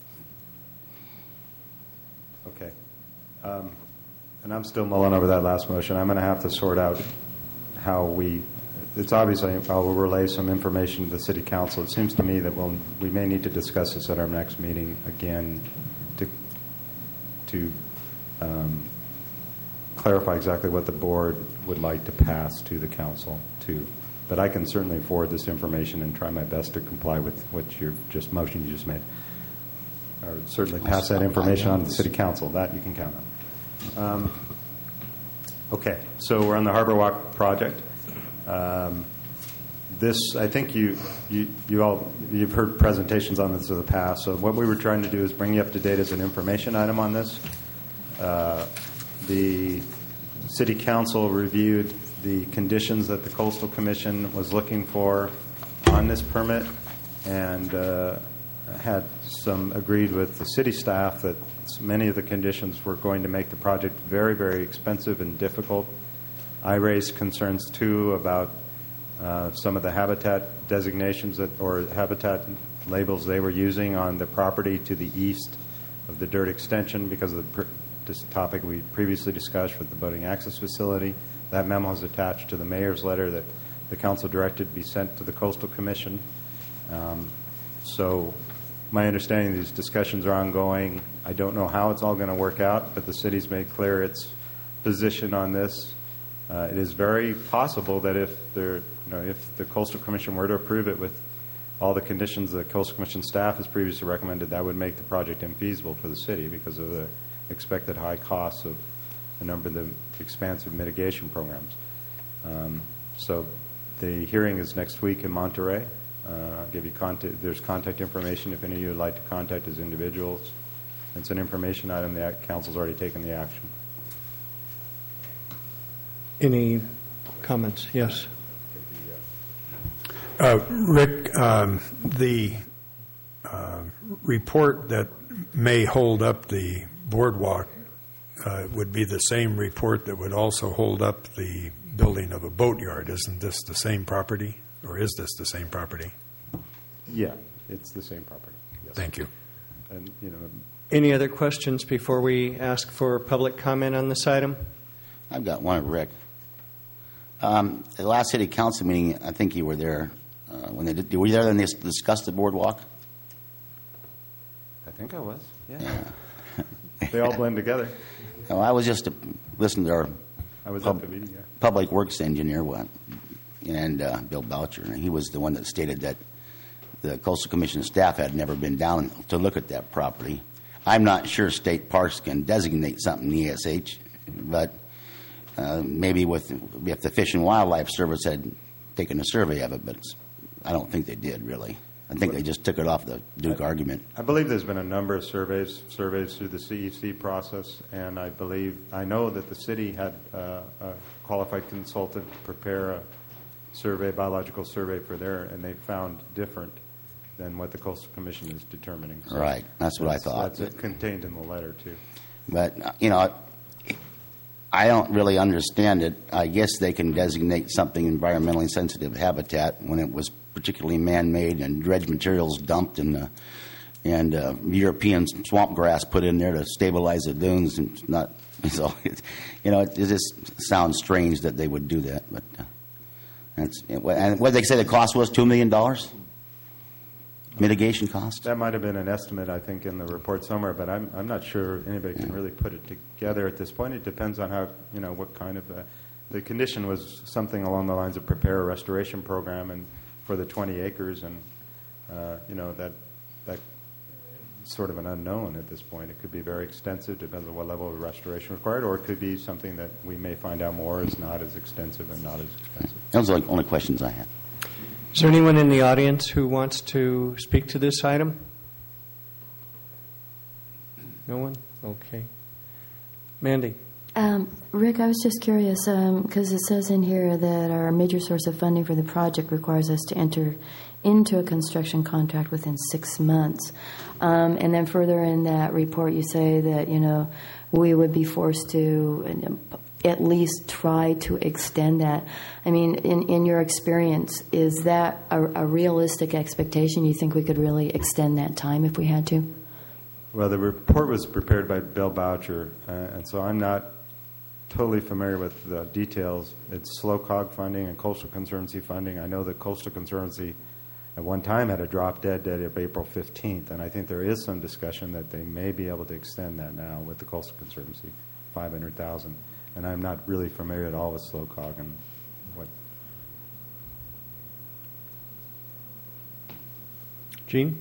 Okay. Um, and I'm still mulling over that last motion. I'm going to have to sort out how we, it's obviously, I will relay some information to the City Council. It seems to me that we'll, we may need to discuss this at our next meeting again to, to um, clarify exactly what the board would like to pass to the council too. But I can certainly forward this information and try my best to comply with what your just motion you just made. Or certainly pass that information on to the City Council. That you can count on. Um, okay, so we're on the Harbor Walk project. Um, this, I think you, you, you all, you've heard presentations on this in the past. So what we were trying to do is bring you up to date as an information item on this. Uh, the City Council reviewed the conditions that the Coastal Commission was looking for on this permit, and uh, had some agreed with the city staff that many of the conditions were going to make the project very, very expensive and difficult. I raised concerns too about uh, some of the habitat designations that, or habitat labels they were using on the property to the east of the dirt extension because of the pr- this topic we previously discussed with the boating access facility. That memo is attached to the mayor's letter that the council directed be sent to the Coastal Commission. Um, so my understanding these discussions are ongoing. I don't know how it's all going to work out, but the city's made clear its position on this. Uh, it is very possible that if there, you know, if the Coastal Commission were to approve it with all the conditions the Coastal Commission staff has previously recommended, that would make the project infeasible for the city because of the expected high costs of a number of the expansive mitigation programs. Um, so the hearing is next week in Monterey. Uh, I'll give you contact. There's contact information if any of you would like to contact as individuals. It's an information item. The council's already taken the action. Any comments? Yes. Uh, Rick, um, the uh, report that may hold up the boardwalk uh, would be the same report that would also hold up the building of a boatyard. Isn't this the same property, or is this the same property? Yeah, it's the same property. Yes. Thank you. And you know, Any other questions before we ask for public comment on this item? I've got one, Rick. Um, at the last city council meeting, I think you were there. Uh, when they did, were you there when they discussed the boardwalk? I think I was. Yeah. Yeah. They all blend together. No, I was just a, listening to our I was pub, at the meeting. Yeah. public works engineer, one, and uh, Bill Boucher, and he was the one that stated that the Coastal Commission staff had never been down to look at that property. I'm not sure state parks can designate something E S H, but uh, maybe with if the Fish and Wildlife Service had taken a survey of it, but it's, I don't think they did really. I think they just took it off the Duke I, argument. I believe there's been a number of surveys surveys through the C E C process, and I believe I know that the city had uh, a qualified consultant prepare a survey, biological survey for there, and they found different than what the Coastal Commission is determining. So right, that's what I thought. That's contained in the letter too. But you know, I don't really understand it. I guess they can designate something environmentally sensitive habitat when it was particularly man-made and dredge materials dumped and uh, and uh, European swamp grass put in there to stabilize the dunes. And it's not so, it, you know, it, it just sounds strange that they would do that. But uh, that's and what they say the cost was two million dollars. Mitigation cost? That might have been an estimate, I think, in the report somewhere, but I'm I'm not sure anybody can really put it together at this point. It depends on how, you know, what kind of, uh, the condition was something along the lines of prepare a restoration program and for the twenty acres, and, uh, you know, that that sort of an unknown at this point. It could be very extensive, depends on what level of restoration required, or it could be something that we may find out more is not as extensive and not as expensive. Those are the only questions I had. Is there anyone in the audience who wants to speak to this item? No one? Okay. Mandy. Um, Rick, I was just curious because um, it says in here that our major source of funding for the project requires us to enter into a construction contract within six months. Um, and then further in that report, you say that, you know, we would be forced to at least try to extend that. I mean, in, in your experience, is that a, a realistic expectation? You think we could really extend that time if we had to? Well, the report was prepared by Bill Boucher, uh, and so I'm not totally familiar with the details. It's slow cog funding and Coastal Conservancy funding. I know that Coastal Conservancy at one time had a drop dead date of April fifteenth, and I think there is some discussion that they may be able to extend that now with the Coastal Conservancy, five hundred thousand dollars. And I'm not really familiar at all with slow cog and what. Gene?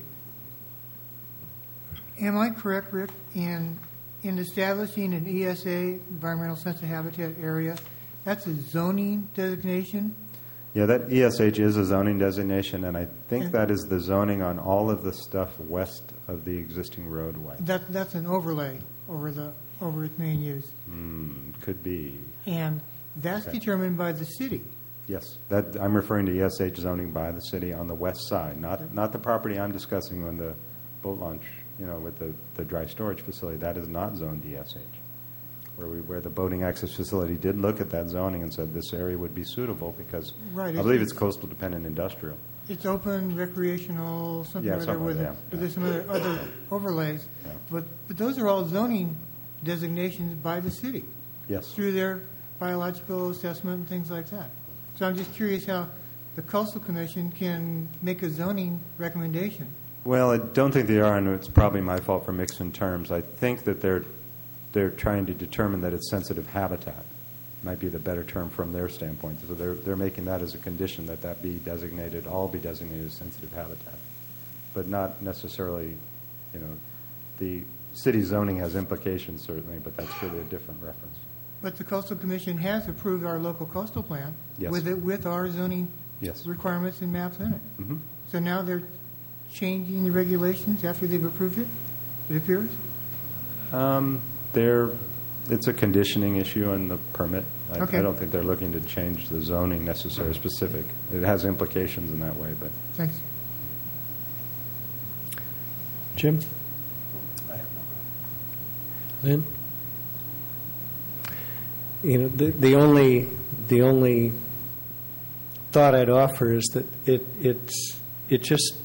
Am I correct, Rick, in in establishing an E S A, environmental sensitive habitat area? That's a zoning designation? Yeah, that E S H is a zoning designation, and I think that is the zoning on all of the stuff west of the existing roadway. That that's an overlay over the over its main use. Mm, could be. And that's Okay. determined by the city. Yes, that I'm referring to E S H zoning by the city on the west side, not Okay. not the property I'm discussing on the boat launch, you know, with the, the dry storage facility. That is not zoned E S H. Where we where the boating access facility did look at that zoning and said this area would be suitable because Right, I it's- believe it's coastal dependent industrial. It's open, recreational, something Yeah, or other something with like it. that, But yeah. there's some other, other overlays. Yeah. But but those are all zoning designations by the city Yes. through their biological assessment and things like that. So I'm just curious how the Coastal Commission can make a zoning recommendation. Well, I don't think they are, and it's probably my fault for mixing terms. I think that they're they're trying to determine that it's sensitive habitat. Might be the better term from their standpoint. So they're they're making that as a condition that that be designated, all be designated as sensitive habitat, but not necessarily, you know, the city zoning has implications certainly, but that's really a different reference. But the Coastal Commission has approved our local coastal plan Yes. with it with our zoning Yes. requirements and maps in it. Mm-hmm. So now they're changing the regulations after they've approved it, it appears? Um, they're, it's a conditioning issue in the permit. I, Okay. I don't think they're looking to change the zoning necessarily specific. It has implications in that way, but Thanks. Jim? Lynn? You know, the, the only the only thought I'd offer is that it it's it just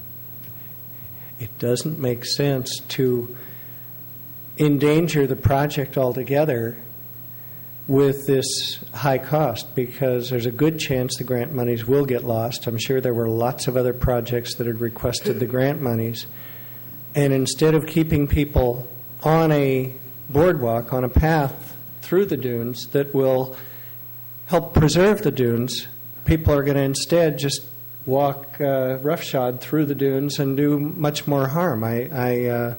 it doesn't make sense to endanger the project altogether with this high cost, because there's a good chance the grant monies will get lost. I'm sure there were lots of other projects that had requested the grant monies. And instead of keeping people on a boardwalk, on a path through the dunes that will help preserve the dunes, people are going to instead just walk uh, roughshod through the dunes and do much more harm. I, I, uh,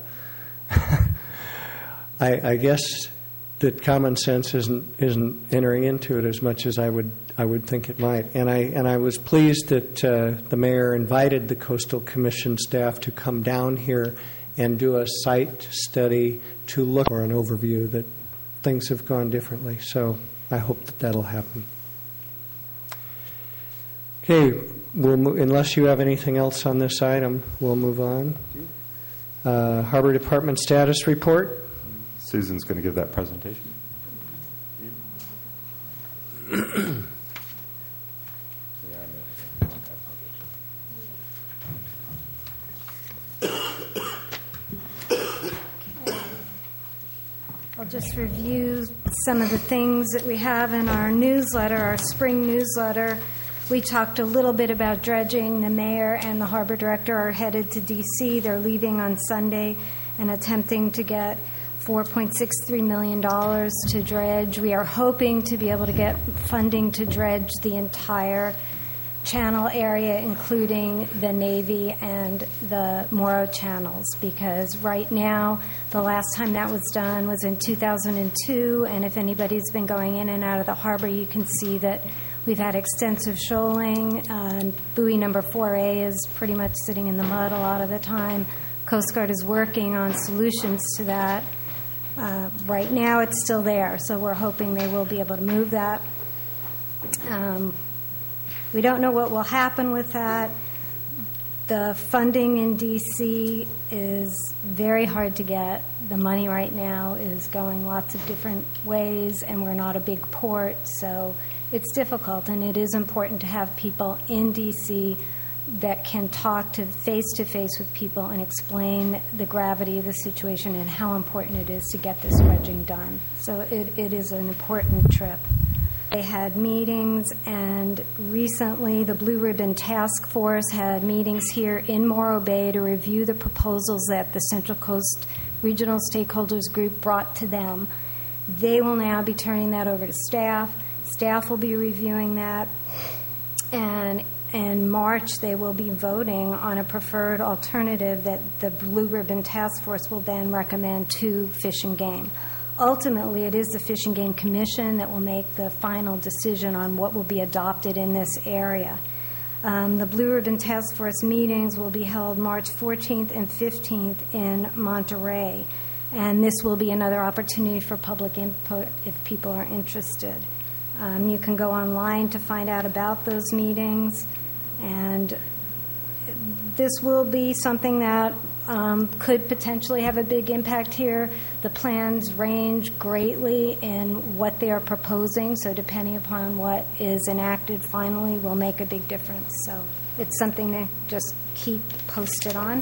I, I guess that common sense isn't isn't entering into it as much as I would I would think it might. And I and I was pleased that uh, the mayor invited the Coastal Commission staff to come down here and do a site study to look for an overview that things have gone differently. So I hope that that'll happen. Okay, we'll mo- unless you have anything else on this item, we'll move on. Uh, Harbor Department status report. Susan's going to give that presentation. I'll just review some of the things that we have in our newsletter, our spring newsletter. We talked a little bit about dredging. The mayor and the harbor director are headed to D C. They're leaving on Sunday and attempting to get four point six three million dollars to dredge. We are hoping to be able to get funding to dredge the entire channel area, including the Navy and the Morrow channels, because right now, the last time that was done was in two thousand two, and if anybody's been going in and out of the harbor, you can see that We've had extensive shoaling. Uh, buoy number four A is pretty much sitting in the mud a lot of the time. Coast Guard is working on solutions to that. Uh, right now it's still there, so we're hoping they will be able to move that. Um, we don't know what will happen with that. The funding in D C is very hard to get. The money right now is going lots of different ways, and we're not a big port, so it's difficult, and it is important to have people in D C that can talk to face-to-face with people and explain the gravity of the situation and how important it is to get this dredging done. So it, it is an important trip. They had meetings, and recently the Blue Ribbon Task Force had meetings here in Morro Bay to review the proposals that the Central Coast Regional Stakeholders Group brought to them. They will now be turning that over to staff. Staff will be reviewing that, and in March they will be voting on a preferred alternative that the Blue Ribbon Task Force will then recommend to Fish and Game. Ultimately, it is the Fish and Game Commission that will make the final decision on what will be adopted in this area. Um, the Blue Ribbon Task Force meetings will be held March fourteenth and fifteenth in Monterey, and this will be another opportunity for public input if people are interested. Um, you can go online to find out about those meetings, and this will be something that um, could potentially have a big impact here. The plans range greatly in what they are proposing, so depending upon what is enacted finally will make a big difference. So it's something to just keep posted on.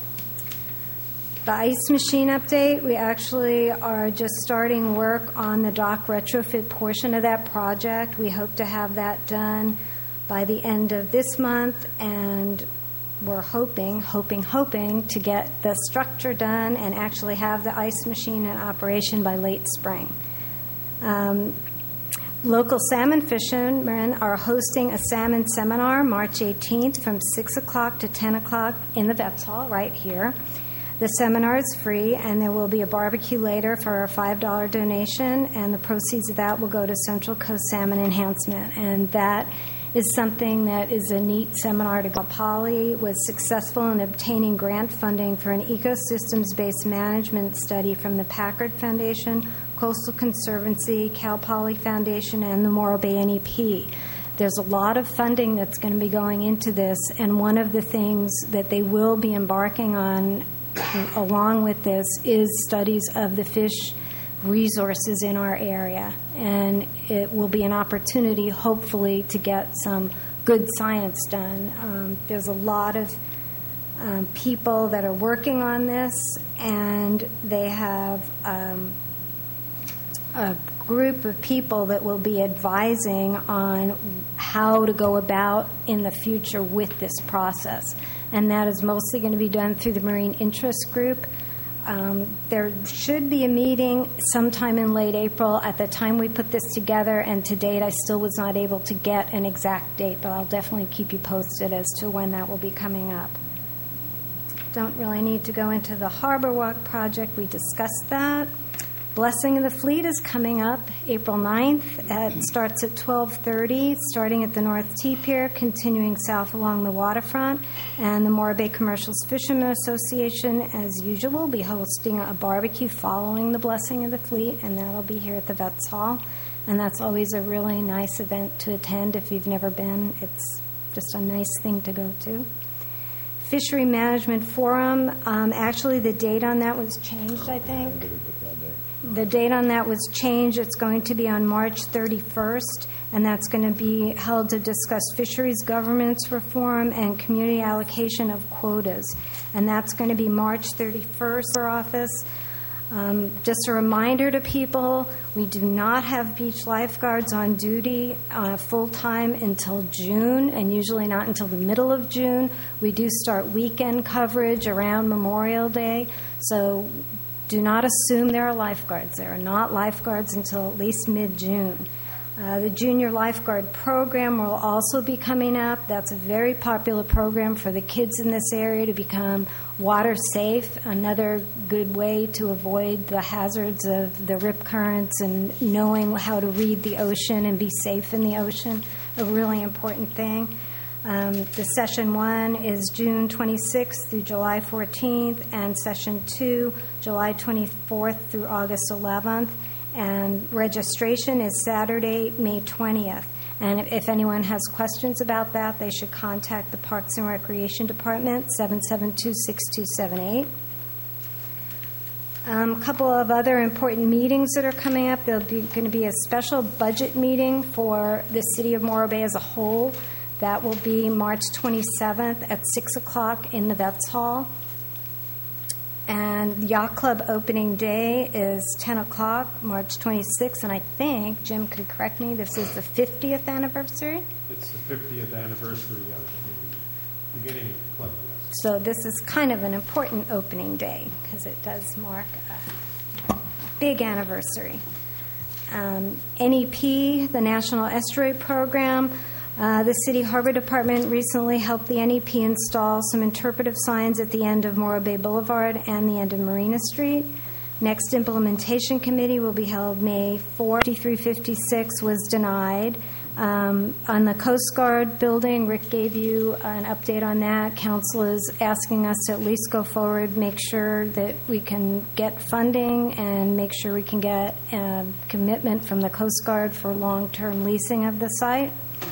The ice machine update, we actually are just starting work on the dock retrofit portion of that project. We hope to have that done by the end of this month, and we're hoping, hoping, hoping to get the structure done and actually have the ice machine in operation by late spring. Um, local salmon fishermen are hosting a salmon seminar March eighteenth from six o'clock to ten o'clock in the Vets Hall right here. The seminar is free, and there will be a barbecue later for a five dollars donation, and the proceeds of that will go to Central Coast Salmon Enhancement. And that is something that is a neat seminar to go. Poly was successful in obtaining grant funding for an ecosystems-based management study from the Packard Foundation, Coastal Conservancy, Cal Poly Foundation, and the Morro Bay N E P. There's a lot of funding that's going to be going into this, and one of the things that they will be embarking on along with this is studies of the fish resources in our area, and it will be an opportunity hopefully to get some good science done. Um, there's a lot of um, people that are working on this, and they have um, a group of people that will be advising on how to go about in the future with this process. And that is mostly going to be done through the Marine Interest Group. Um, there should be a meeting sometime in late April. At the time we put this together, and to date I still was not able to get an exact date, but I'll definitely keep you posted as to when that will be coming up. Don't really need to go into the Harbor Walk project. We discussed that. Blessing of the Fleet is coming up April ninth. It starts at twelve thirty, starting at the North T Pier, continuing south along the waterfront. And the Morro Bay Commercial Fishermen Association, as usual, will be hosting a barbecue following the Blessing of the Fleet, and that'll be here at the Vets Hall. And that's always a really nice event to attend if you've never been. It's just a nice thing to go to. Fishery Management Forum, um, actually the date on that was changed, I think. The date on that was changed. It's going to be on March thirty-first, and that's going to be held to discuss fisheries governance reform and community allocation of quotas. And that's going to be March thirty-first for office. Um, just a reminder to people, we do not have beach lifeguards on duty uh, full-time until June, and usually not until the middle of June. We do start weekend coverage around Memorial Day, so do not assume there are lifeguards. There are not lifeguards until at least mid-June. Uh, the Junior Lifeguard Program will also be coming up. That's a very popular program for the kids in this area to become water safe, another good way to avoid the hazards of the rip currents and knowing how to read the ocean and be safe in the ocean. a really important thing. Um, the session one is June twenty-sixth through July fourteenth, and session two, July twenty-fourth through August eleventh. And registration is Saturday, May twentieth. And if, if anyone has questions about that, they should contact the Parks and Recreation Department, seven seven two, six two seven eight. A um, couple of other important meetings that are coming up. There'll be going to be a special budget meeting for the City of Morro Bay as a whole. That will be March twenty-seventh at six o'clock in the Vets Hall. And Yacht Club opening day is ten o'clock, March twenty-sixth. And I think, Jim could correct me, this is the fiftieth anniversary? It's the fiftieth anniversary of the beginning of the club. So this is kind of an important opening day because it does mark a big anniversary. Um, N E P, the National Estuary Program. Uh, the City Harbor Department recently helped the N E P install some interpretive signs at the end of Morro Bay Boulevard and the end of Marina Street. Next implementation committee will be held May fourth. fifty-three fifty-six was denied. Um, on the Coast Guard building, Rick gave you an update on that. Council is asking us to at least go forward, make sure that we can get funding and make sure we can get a commitment from the Coast Guard for long-term leasing of the site.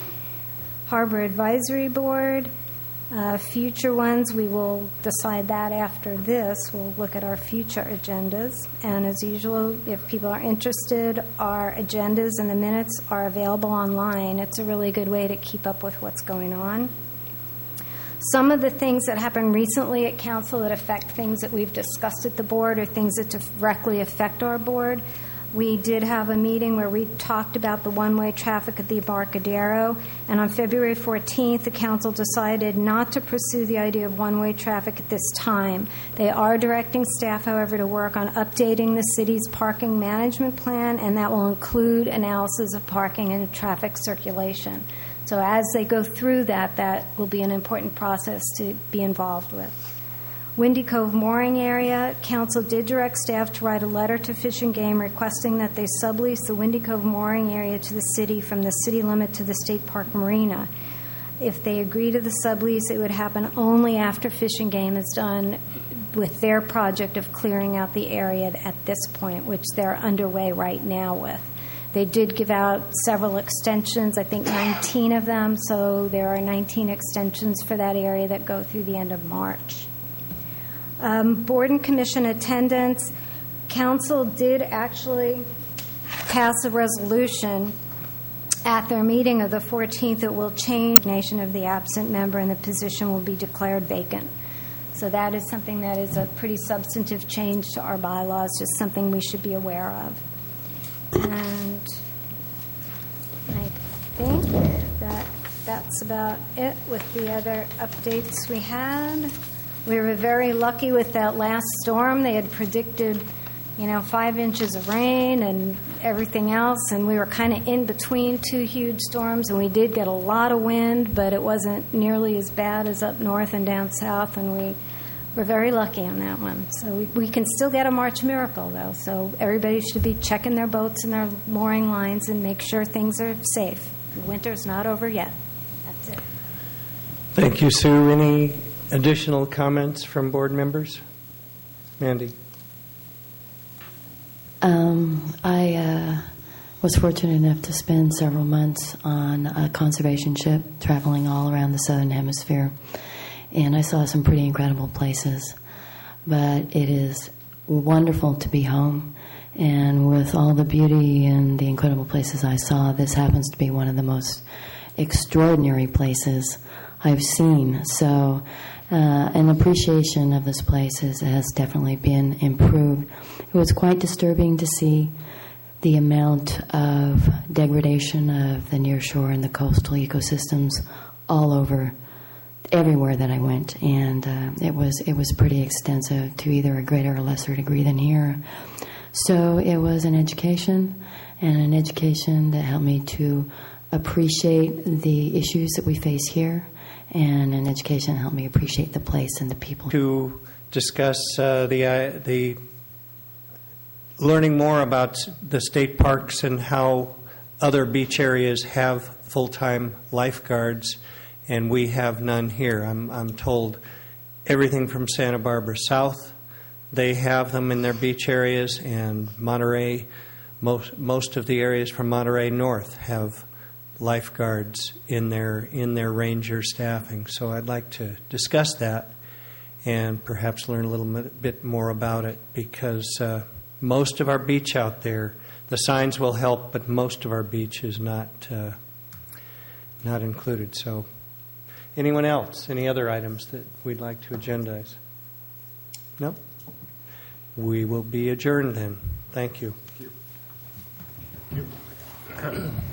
Harbor Advisory Board, uh, future ones, we will decide that after this. We'll look at our future agendas. And as usual, if people are interested, our agendas and the minutes are available online. It's a really good way to keep up with what's going on. Some of the things that happened recently at Council that affect things that we've discussed at the board or things that directly affect our board. We did have a meeting where we talked about the one-way traffic at the Embarcadero, and on February fourteenth, the council decided not to pursue the idea of one-way traffic at this time. They are directing staff, however, to work on updating the city's parking management plan, and that will include analysis of parking and traffic circulation. So as they go through that, that will be an important process to be involved with. Windy Cove mooring area, council did direct staff to write a letter to Fish and Game requesting that they sublease the Windy Cove mooring area to the city from the city limit to the State Park Marina. If they agree to the sublease, it would happen only after Fish and Game is done with their project of clearing out the area at this point, which they're underway right now with. They did give out several extensions, I think nineteen of them, so there are nineteen extensions for that area that go through the end of March. Um, board and commission attendance. Council did actually pass a resolution at their meeting of the fourteenth that will change the nation of the absent member and the position will be declared vacant. So that is something that is a pretty substantive change to our bylaws, just something we should be aware of. And I think that that's about it with the other updates we had. We were very lucky with that last storm. They had predicted, you know, five inches of rain and everything else, and we were kind of in between two huge storms, and we did get a lot of wind, but it wasn't nearly as bad as up north and down south, and we were very lucky on that one. So we, we can still get a March miracle, though, so everybody should be checking their boats and their mooring lines and make sure things are safe. The winter's not over yet. That's it. Thank you, Sue. Any additional comments from board members? Mandy? Um, I uh, was fortunate enough to spend several months on a conservation ship traveling all around the southern hemisphere, and I saw some pretty incredible places. But it is wonderful to be home, and with all the beauty and the incredible places I saw, this happens to be one of the most extraordinary places I've seen. So Uh, an appreciation of this place has, has definitely been improved. It was quite disturbing to see the amount of degradation of the nearshore and the coastal ecosystems all over, everywhere that I went, and uh, it was it was pretty extensive to either a greater or lesser degree than here. So it was an education, and an education that helped me to appreciate the issues that we face here, and an education helped me appreciate the place and the people. To discuss uh, the uh, the learning more about the state parks and how other beach areas have full-time lifeguards, and we have none here. I'm, I'm told everything from Santa Barbara South, they have them in their beach areas, and Monterey, most, most of the areas from Monterey North have lifeguards in their in their ranger staffing. So I'd like to discuss that and perhaps learn a little bit more about it, because uh, most of our beach out there, the signs will help, but most of our beach is not uh, not included. So, anyone else? Any other items that we'd like to agendize? No? We will be adjourned then. Thank you. Thank you.